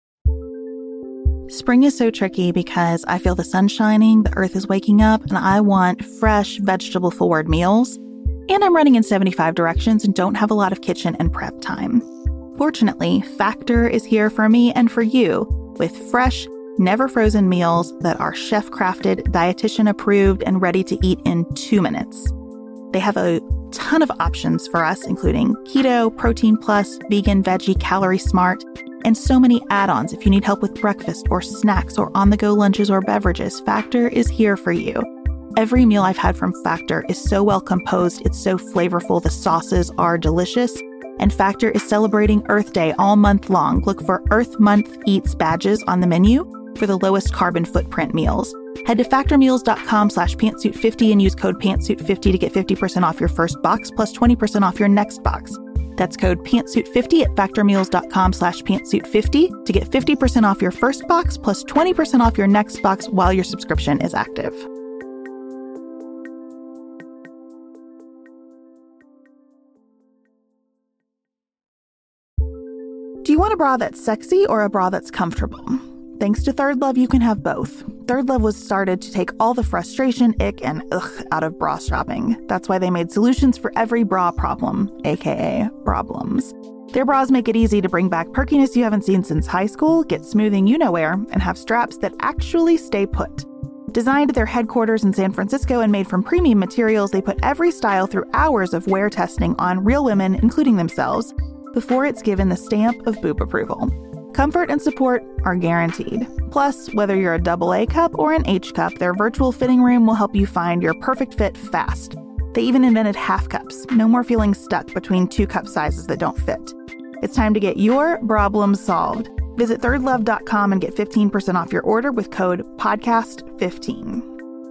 Spring is so tricky because I feel the sun shining, the earth is waking up, and I want fresh, vegetable-forward meals. And I'm running in 75 directions and don't have a lot of kitchen and prep time. Fortunately, Factor is here for me and for you with fresh, never-frozen meals that are chef-crafted, dietitian-approved, and ready to eat in 2 minutes. They have a ton of options for us, including keto, protein plus, vegan, veggie, calorie smart, and so many add-ons if you need help with breakfast or snacks or on-the-go lunches or beverages. Factor is here for you. Every meal I've had from Factor is so well composed, it's so flavorful, the sauces are delicious, and Factor is celebrating Earth Day all month long. Look for Earth Month Eats badges on the menu for the lowest carbon footprint meals. Head to factormeals.com/pantsuit50 and use code pantsuit50 to get 50% off your first box plus 20% off your next box. That's code pantsuit50 at factormeals.com/pantsuit50 to get 50% off your first box plus 20% off your next box while your subscription is active. Do you want a bra that's sexy or a bra that's comfortable? Thanks to Third Love, you can have both. Third Love was started to take all the frustration, ick, and ugh out of bra shopping. That's why they made solutions for every bra problem, aka problems. Their bras make it easy to bring back perkiness you haven't seen since high school, get smoothing you-know-where, and have straps that actually stay put. Designed at their headquarters in San Francisco and made from premium materials, they put every style through hours of wear testing on real women, including themselves, before it's given the stamp of boob approval. Comfort and support are guaranteed. Plus, whether you're a AA cup or an H cup, their virtual fitting room will help you find your perfect fit fast. They even invented half cups. No more feeling stuck between two cup sizes that don't fit. It's time to get your problems solved. Visit thirdlove.com and get 15% off your order with code PODCAST15.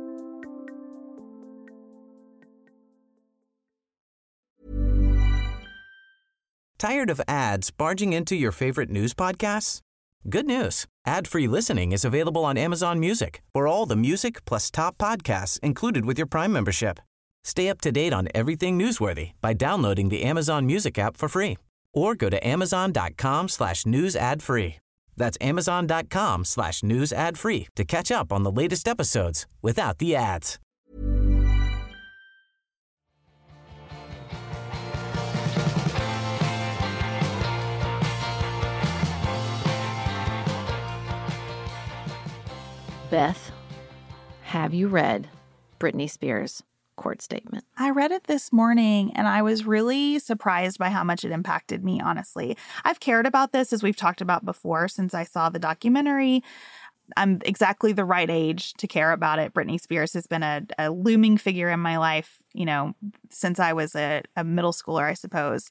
Tired of ads barging into your favorite news podcasts? Good news. Ad-free listening is available on Amazon Music for all the music plus top podcasts included with your Prime membership. Stay up to date on everything newsworthy by downloading the Amazon Music app for free or go to amazon.com/news ad free. That's amazon.com/news ad free to catch up on the latest episodes without the ads. Beth, have you read Britney Spears' court statement? I read it this morning and I was really surprised by how much it impacted me, honestly. I've cared about this, as we've talked about before, since I saw the documentary. I'm exactly the right age to care about it. Britney Spears has been a looming figure in my life, since I was a middle schooler, I suppose.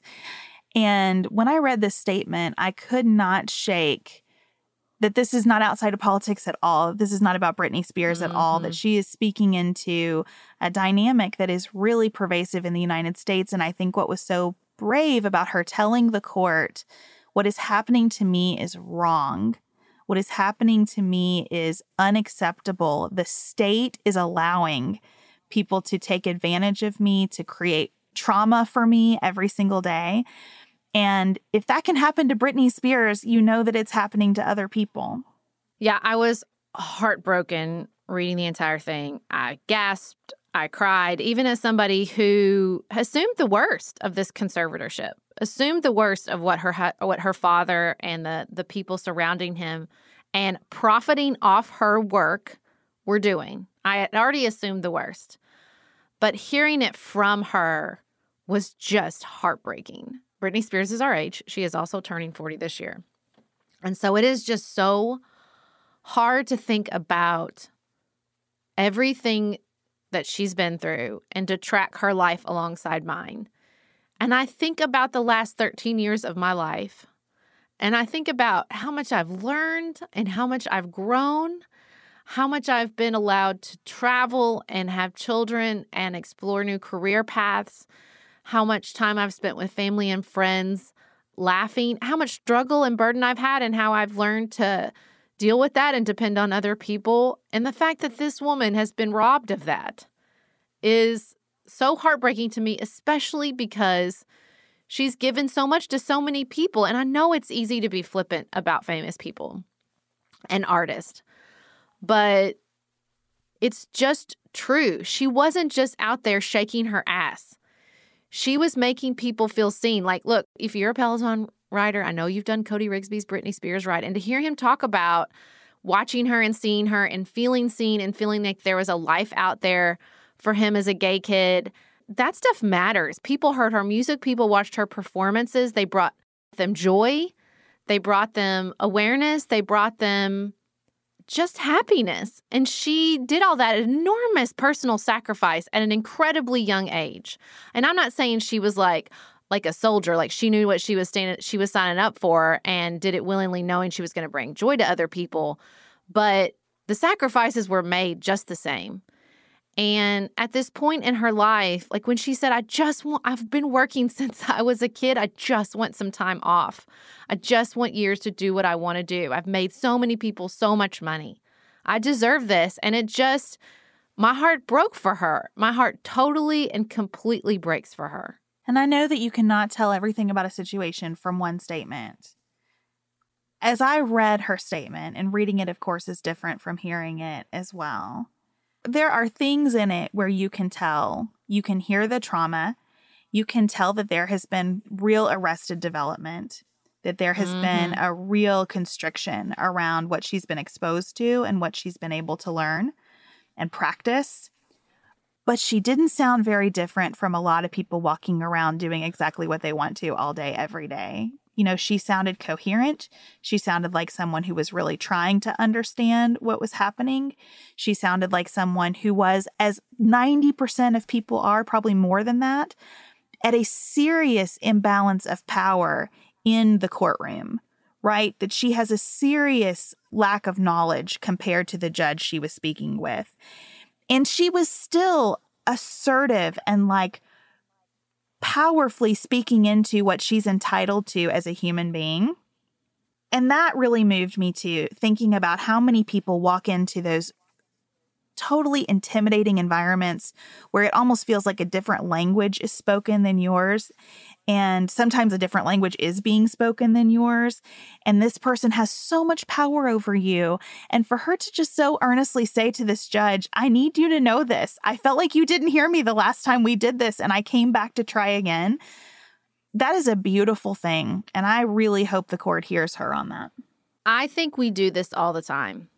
And when I read this statement, I could not shake that this is not outside of politics at all. This is not about Britney Spears at all, that she is speaking into a dynamic that is really pervasive in the United States. And I think what was so brave about her telling the court, what is happening to me is wrong. What is happening to me is unacceptable. The state is allowing people to take advantage of me, to create trauma for me every single day. And if that can happen to Britney Spears, you know that it's happening to other people. Yeah, I was heartbroken reading the entire thing. I gasped, I cried, even as somebody who assumed the worst of this conservatorship, assumed the worst of what her father and the people surrounding him and profiting off her work were doing. I had already assumed the worst. But hearing it from her was just heartbreaking. Britney Spears is our age. She is also turning 40 this year. And so it is just so hard to think about everything that she's been through and to track her life alongside mine. And I think about the last 13 years of my life, and I think about how much I've learned and how much I've grown, how much I've been allowed to travel and have children and explore new career paths, how much time I've spent with family and friends laughing, how much struggle and burden I've had, and how I've learned to deal with that and depend on other people. And the fact that this woman has been robbed of that is so heartbreaking to me, especially because she's given so much to so many people. And I know it's easy to be flippant about famous people and artists, but it's just true. She wasn't just out there shaking her ass. She was making people feel seen. Like, look, if you're a Peloton rider, I know you've done Cody Rigsby's Britney Spears ride. And to hear him talk about watching her and seeing her and feeling seen and feeling like there was a life out there for him as a gay kid, that stuff matters. People heard her music. People watched her performances. They brought them joy. They brought them awareness. They brought them just happiness. And she did all that enormous personal sacrifice at an incredibly young age. And I'm not saying she was like a soldier, like she knew what she was signing up for and did it willingly, knowing she was going to bring joy to other people. But the sacrifices were made just the same. And at this point in her life, like when she said, I've been working since I was a kid. I just want some time off. I just want years to do what I want to do. I've made so many people so much money. I deserve this. And my heart broke for her. My heart totally and completely breaks for her. And I know that you cannot tell everything about a situation from one statement. As I read her statement, and reading it, of course, is different from hearing it as well, there are things in it where you can tell, you can hear the trauma, you can tell that there has been real arrested development, that there has been a real constriction around what she's been exposed to and what she's been able to learn. and practice. But she didn't sound very different from a lot of people walking around doing exactly what they want to all day, every day. You know, she sounded coherent. She sounded like someone who was really trying to understand what was happening. She sounded like someone who was, as 90% of people are, probably more than that, at a serious imbalance of power in the courtroom, right? That she has a serious lack of knowledge compared to the judge she was speaking with. And she was still assertive and like powerfully speaking into what she's entitled to as a human being. And that really moved me too, thinking about how many people walk into those totally intimidating environments where it almost feels like a different language is spoken than yours. And sometimes a different language is being spoken than yours. And this person has so much power over you. And for her to just so earnestly say to this judge, I need you to know this. I felt like you didn't hear me the last time we did this, and I came back to try again. That is a beautiful thing. And I really hope the court hears her on that. I think we do this all the time.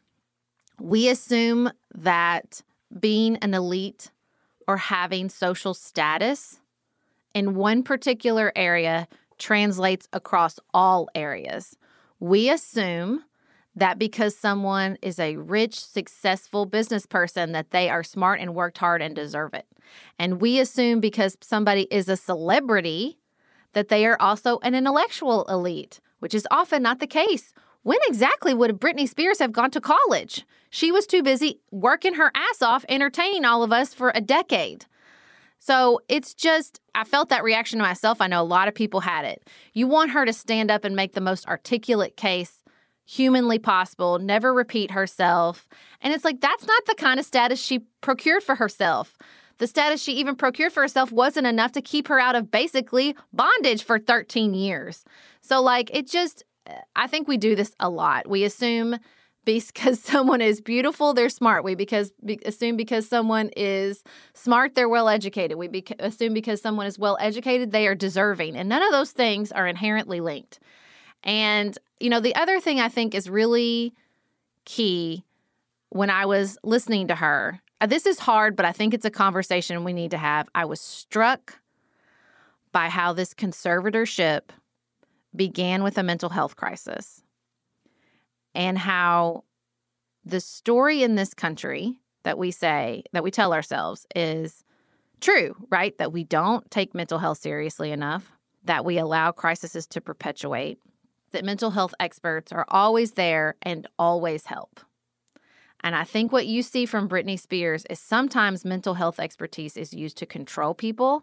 We assume that being an elite or having social status in one particular area translates across all areas. We assume that because someone is a rich, successful business person, that they are smart and worked hard and deserve it. And we assume because somebody is a celebrity that they are also an intellectual elite, which is often not the case. When exactly would Britney Spears have gone to college? She was too busy working her ass off, entertaining all of us for a decade. So it's just, I felt that reaction to myself. I know a lot of people had it. You want her to stand up and make the most articulate case humanly possible, never repeat herself. And it's like, that's not the kind of status she procured for herself. The status she even procured for herself wasn't enough to keep her out of basically bondage for 13 years. So like, it just, I think we do this a lot. We assume because someone is beautiful, they're smart. We assume because someone is smart, they're well-educated. We assume because someone is well-educated, they are deserving. And none of those things are inherently linked. And, you know, the other thing I think is really key when I was listening to her, this is hard, but I think it's a conversation we need to have. I was struck by how this conservatorship began with a mental health crisis. And how the story in this country that we tell ourselves is true, right? That we don't take mental health seriously enough, that we allow crises to perpetuate, that mental health experts are always there and always help. And I think what you see from Britney Spears is sometimes mental health expertise is used to control people.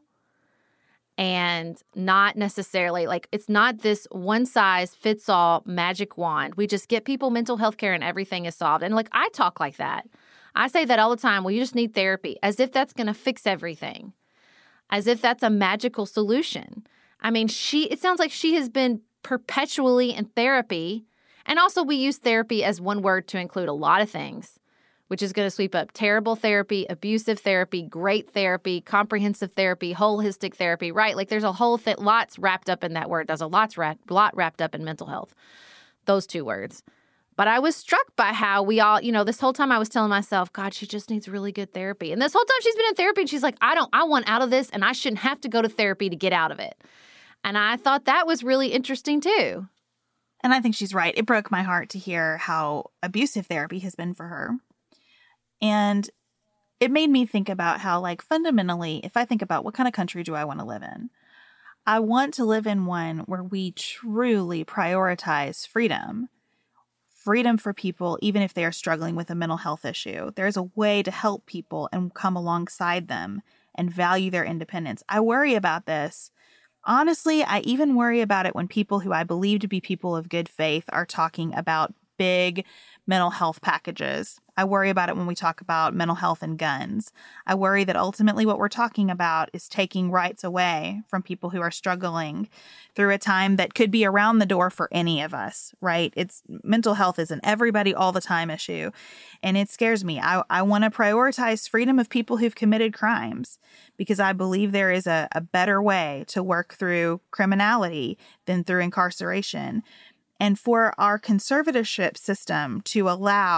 And not necessarily, like, it's not this one-size-fits-all magic wand. We just get people mental health care and everything is solved. And, like, I talk like that. I say that all the time. Well, you just need therapy, as if that's going to fix everything, as if that's a magical solution. I mean, it sounds like she has been perpetually in therapy. And also we use therapy as one word to include a lot of things, which is going to sweep up terrible therapy, abusive therapy, great therapy, comprehensive therapy, holistic therapy, right? Like there's a whole thing, lots wrapped up in that word. There's a lot wrapped up in mental health, those two words. But I was struck by how we all, you know, this whole time I was telling myself, God, she just needs really good therapy. And this whole time she's been in therapy and she's like, I want out of this and I shouldn't have to go to therapy to get out of it. And I thought that was really interesting too. And I think she's right. It broke my heart to hear how abusive therapy has been for her. And it made me think about how, like, fundamentally, if I think about what kind of country do I want to live in, I want to live in one where we truly prioritize freedom. Freedom for people, even if they are struggling with a mental health issue. There's a way to help people and come alongside them and value their independence. I worry about this. Honestly, I even worry about it when people who I believe to be people of good faith are talking about big mental health packages. I worry about it when we talk about mental health and guns. I worry that ultimately what we're talking about is taking rights away from people who are struggling through a time that could be around the door for any of us, right? Mental health is an everybody all the time issue. And it scares me. I want to prioritize freedom of people who've committed crimes because I believe there is a better way to work through criminality than through incarceration. And for our conservatorship system to allow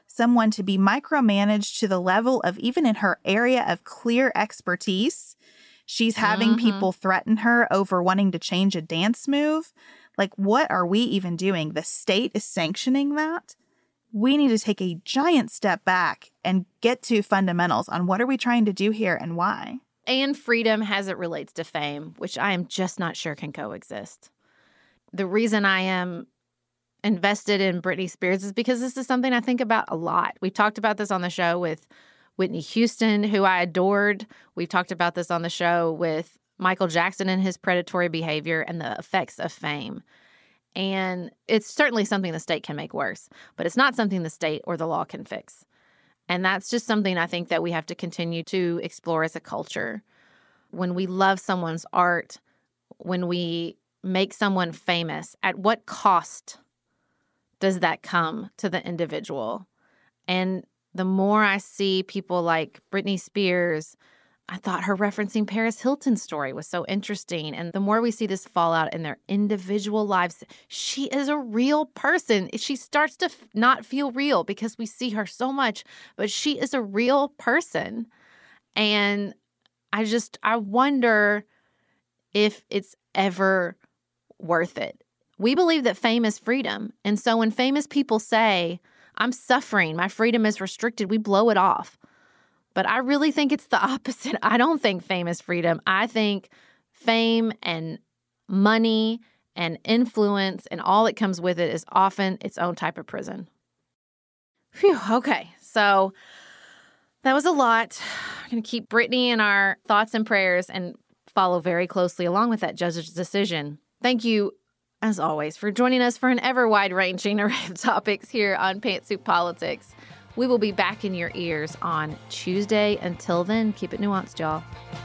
someone to be micromanaged to the level of even in her area of clear expertise. She's having people threaten her over wanting to change a dance move. Like, what are we even doing? The state is sanctioning that. We need to take a giant step back and get to fundamentals on what are we trying to do here and why. And freedom as it relates to fame, which I am just not sure can coexist. The reason I am invested in Britney Spears is because this is something I think about a lot. We've talked about this on the show with Whitney Houston, who I adored. We've talked about this on the show with Michael Jackson and his predatory behavior and the effects of fame. And it's certainly something the state can make worse, but it's not something the state or the law can fix. And that's just something I think that we have to continue to explore as a culture. When we love someone's art, when we make someone famous, at what cost does that come to the individual? And the more I see people like Britney Spears, I thought her referencing Paris Hilton's story was so interesting. And the more we see this fallout in their individual lives, she is a real person. She starts to not feel real because we see her so much, but she is a real person. And I wonder if it's ever worth it. We believe that fame is freedom. And so when famous people say, I'm suffering, my freedom is restricted, we blow it off. But I really think it's the opposite. I don't think fame is freedom. I think fame and money and influence and all that comes with it is often its own type of prison. Phew, okay. So that was a lot. I'm going to keep Britney in our thoughts and prayers and follow very closely along with that judge's decision. Thank you, as always, for joining us for an ever wide-ranging array of topics here on Pantsuit Politics. We will be back in your ears on Tuesday. Until then, keep it nuanced, y'all.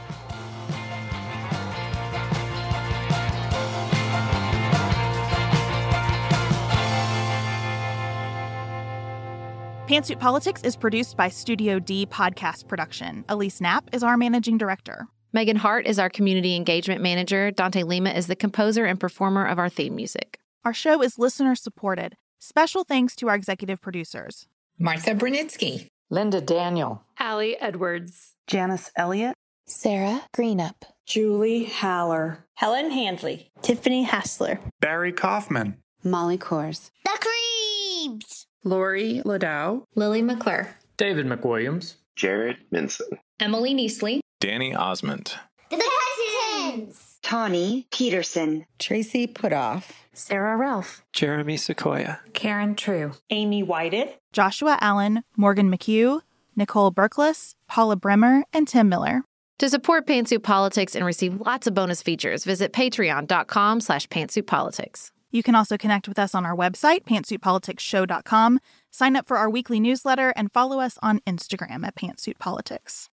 Pantsuit Politics is produced by Studio D Podcast Production. Elise Knapp is our managing director. Megan Hart is our community engagement manager. Dante Lima is the composer and performer of our theme music. Our show is listener-supported. Special thanks to our executive producers. Martha Brunitsky, Linda Daniel, Allie Edwards, Janice Elliott, Sarah Greenup, Julie Haller, Helen Handley, Tiffany Hassler, Barry Kaufman, Molly Kors, The Creeps, Lori Ladow, Lily McClure, David McWilliams, Jared Minson, Emily Neasley, Danny Osmond, The Cousins, Tawny Peterson, Tracy Putoff, Sarah Ralph, Jeremy Sequoia, Karen True, Amy Whited, Joshua Allen, Morgan McHugh, Nicole Berkless, Paula Bremer, and Tim Miller. To support Pantsuit Politics and receive lots of bonus features, visit patreon.com/pantsuitpolitics. You can also connect with us on our website, pantsuitpoliticsshow.com, sign up for our weekly newsletter, and follow us on Instagram at Pantsuit Politics.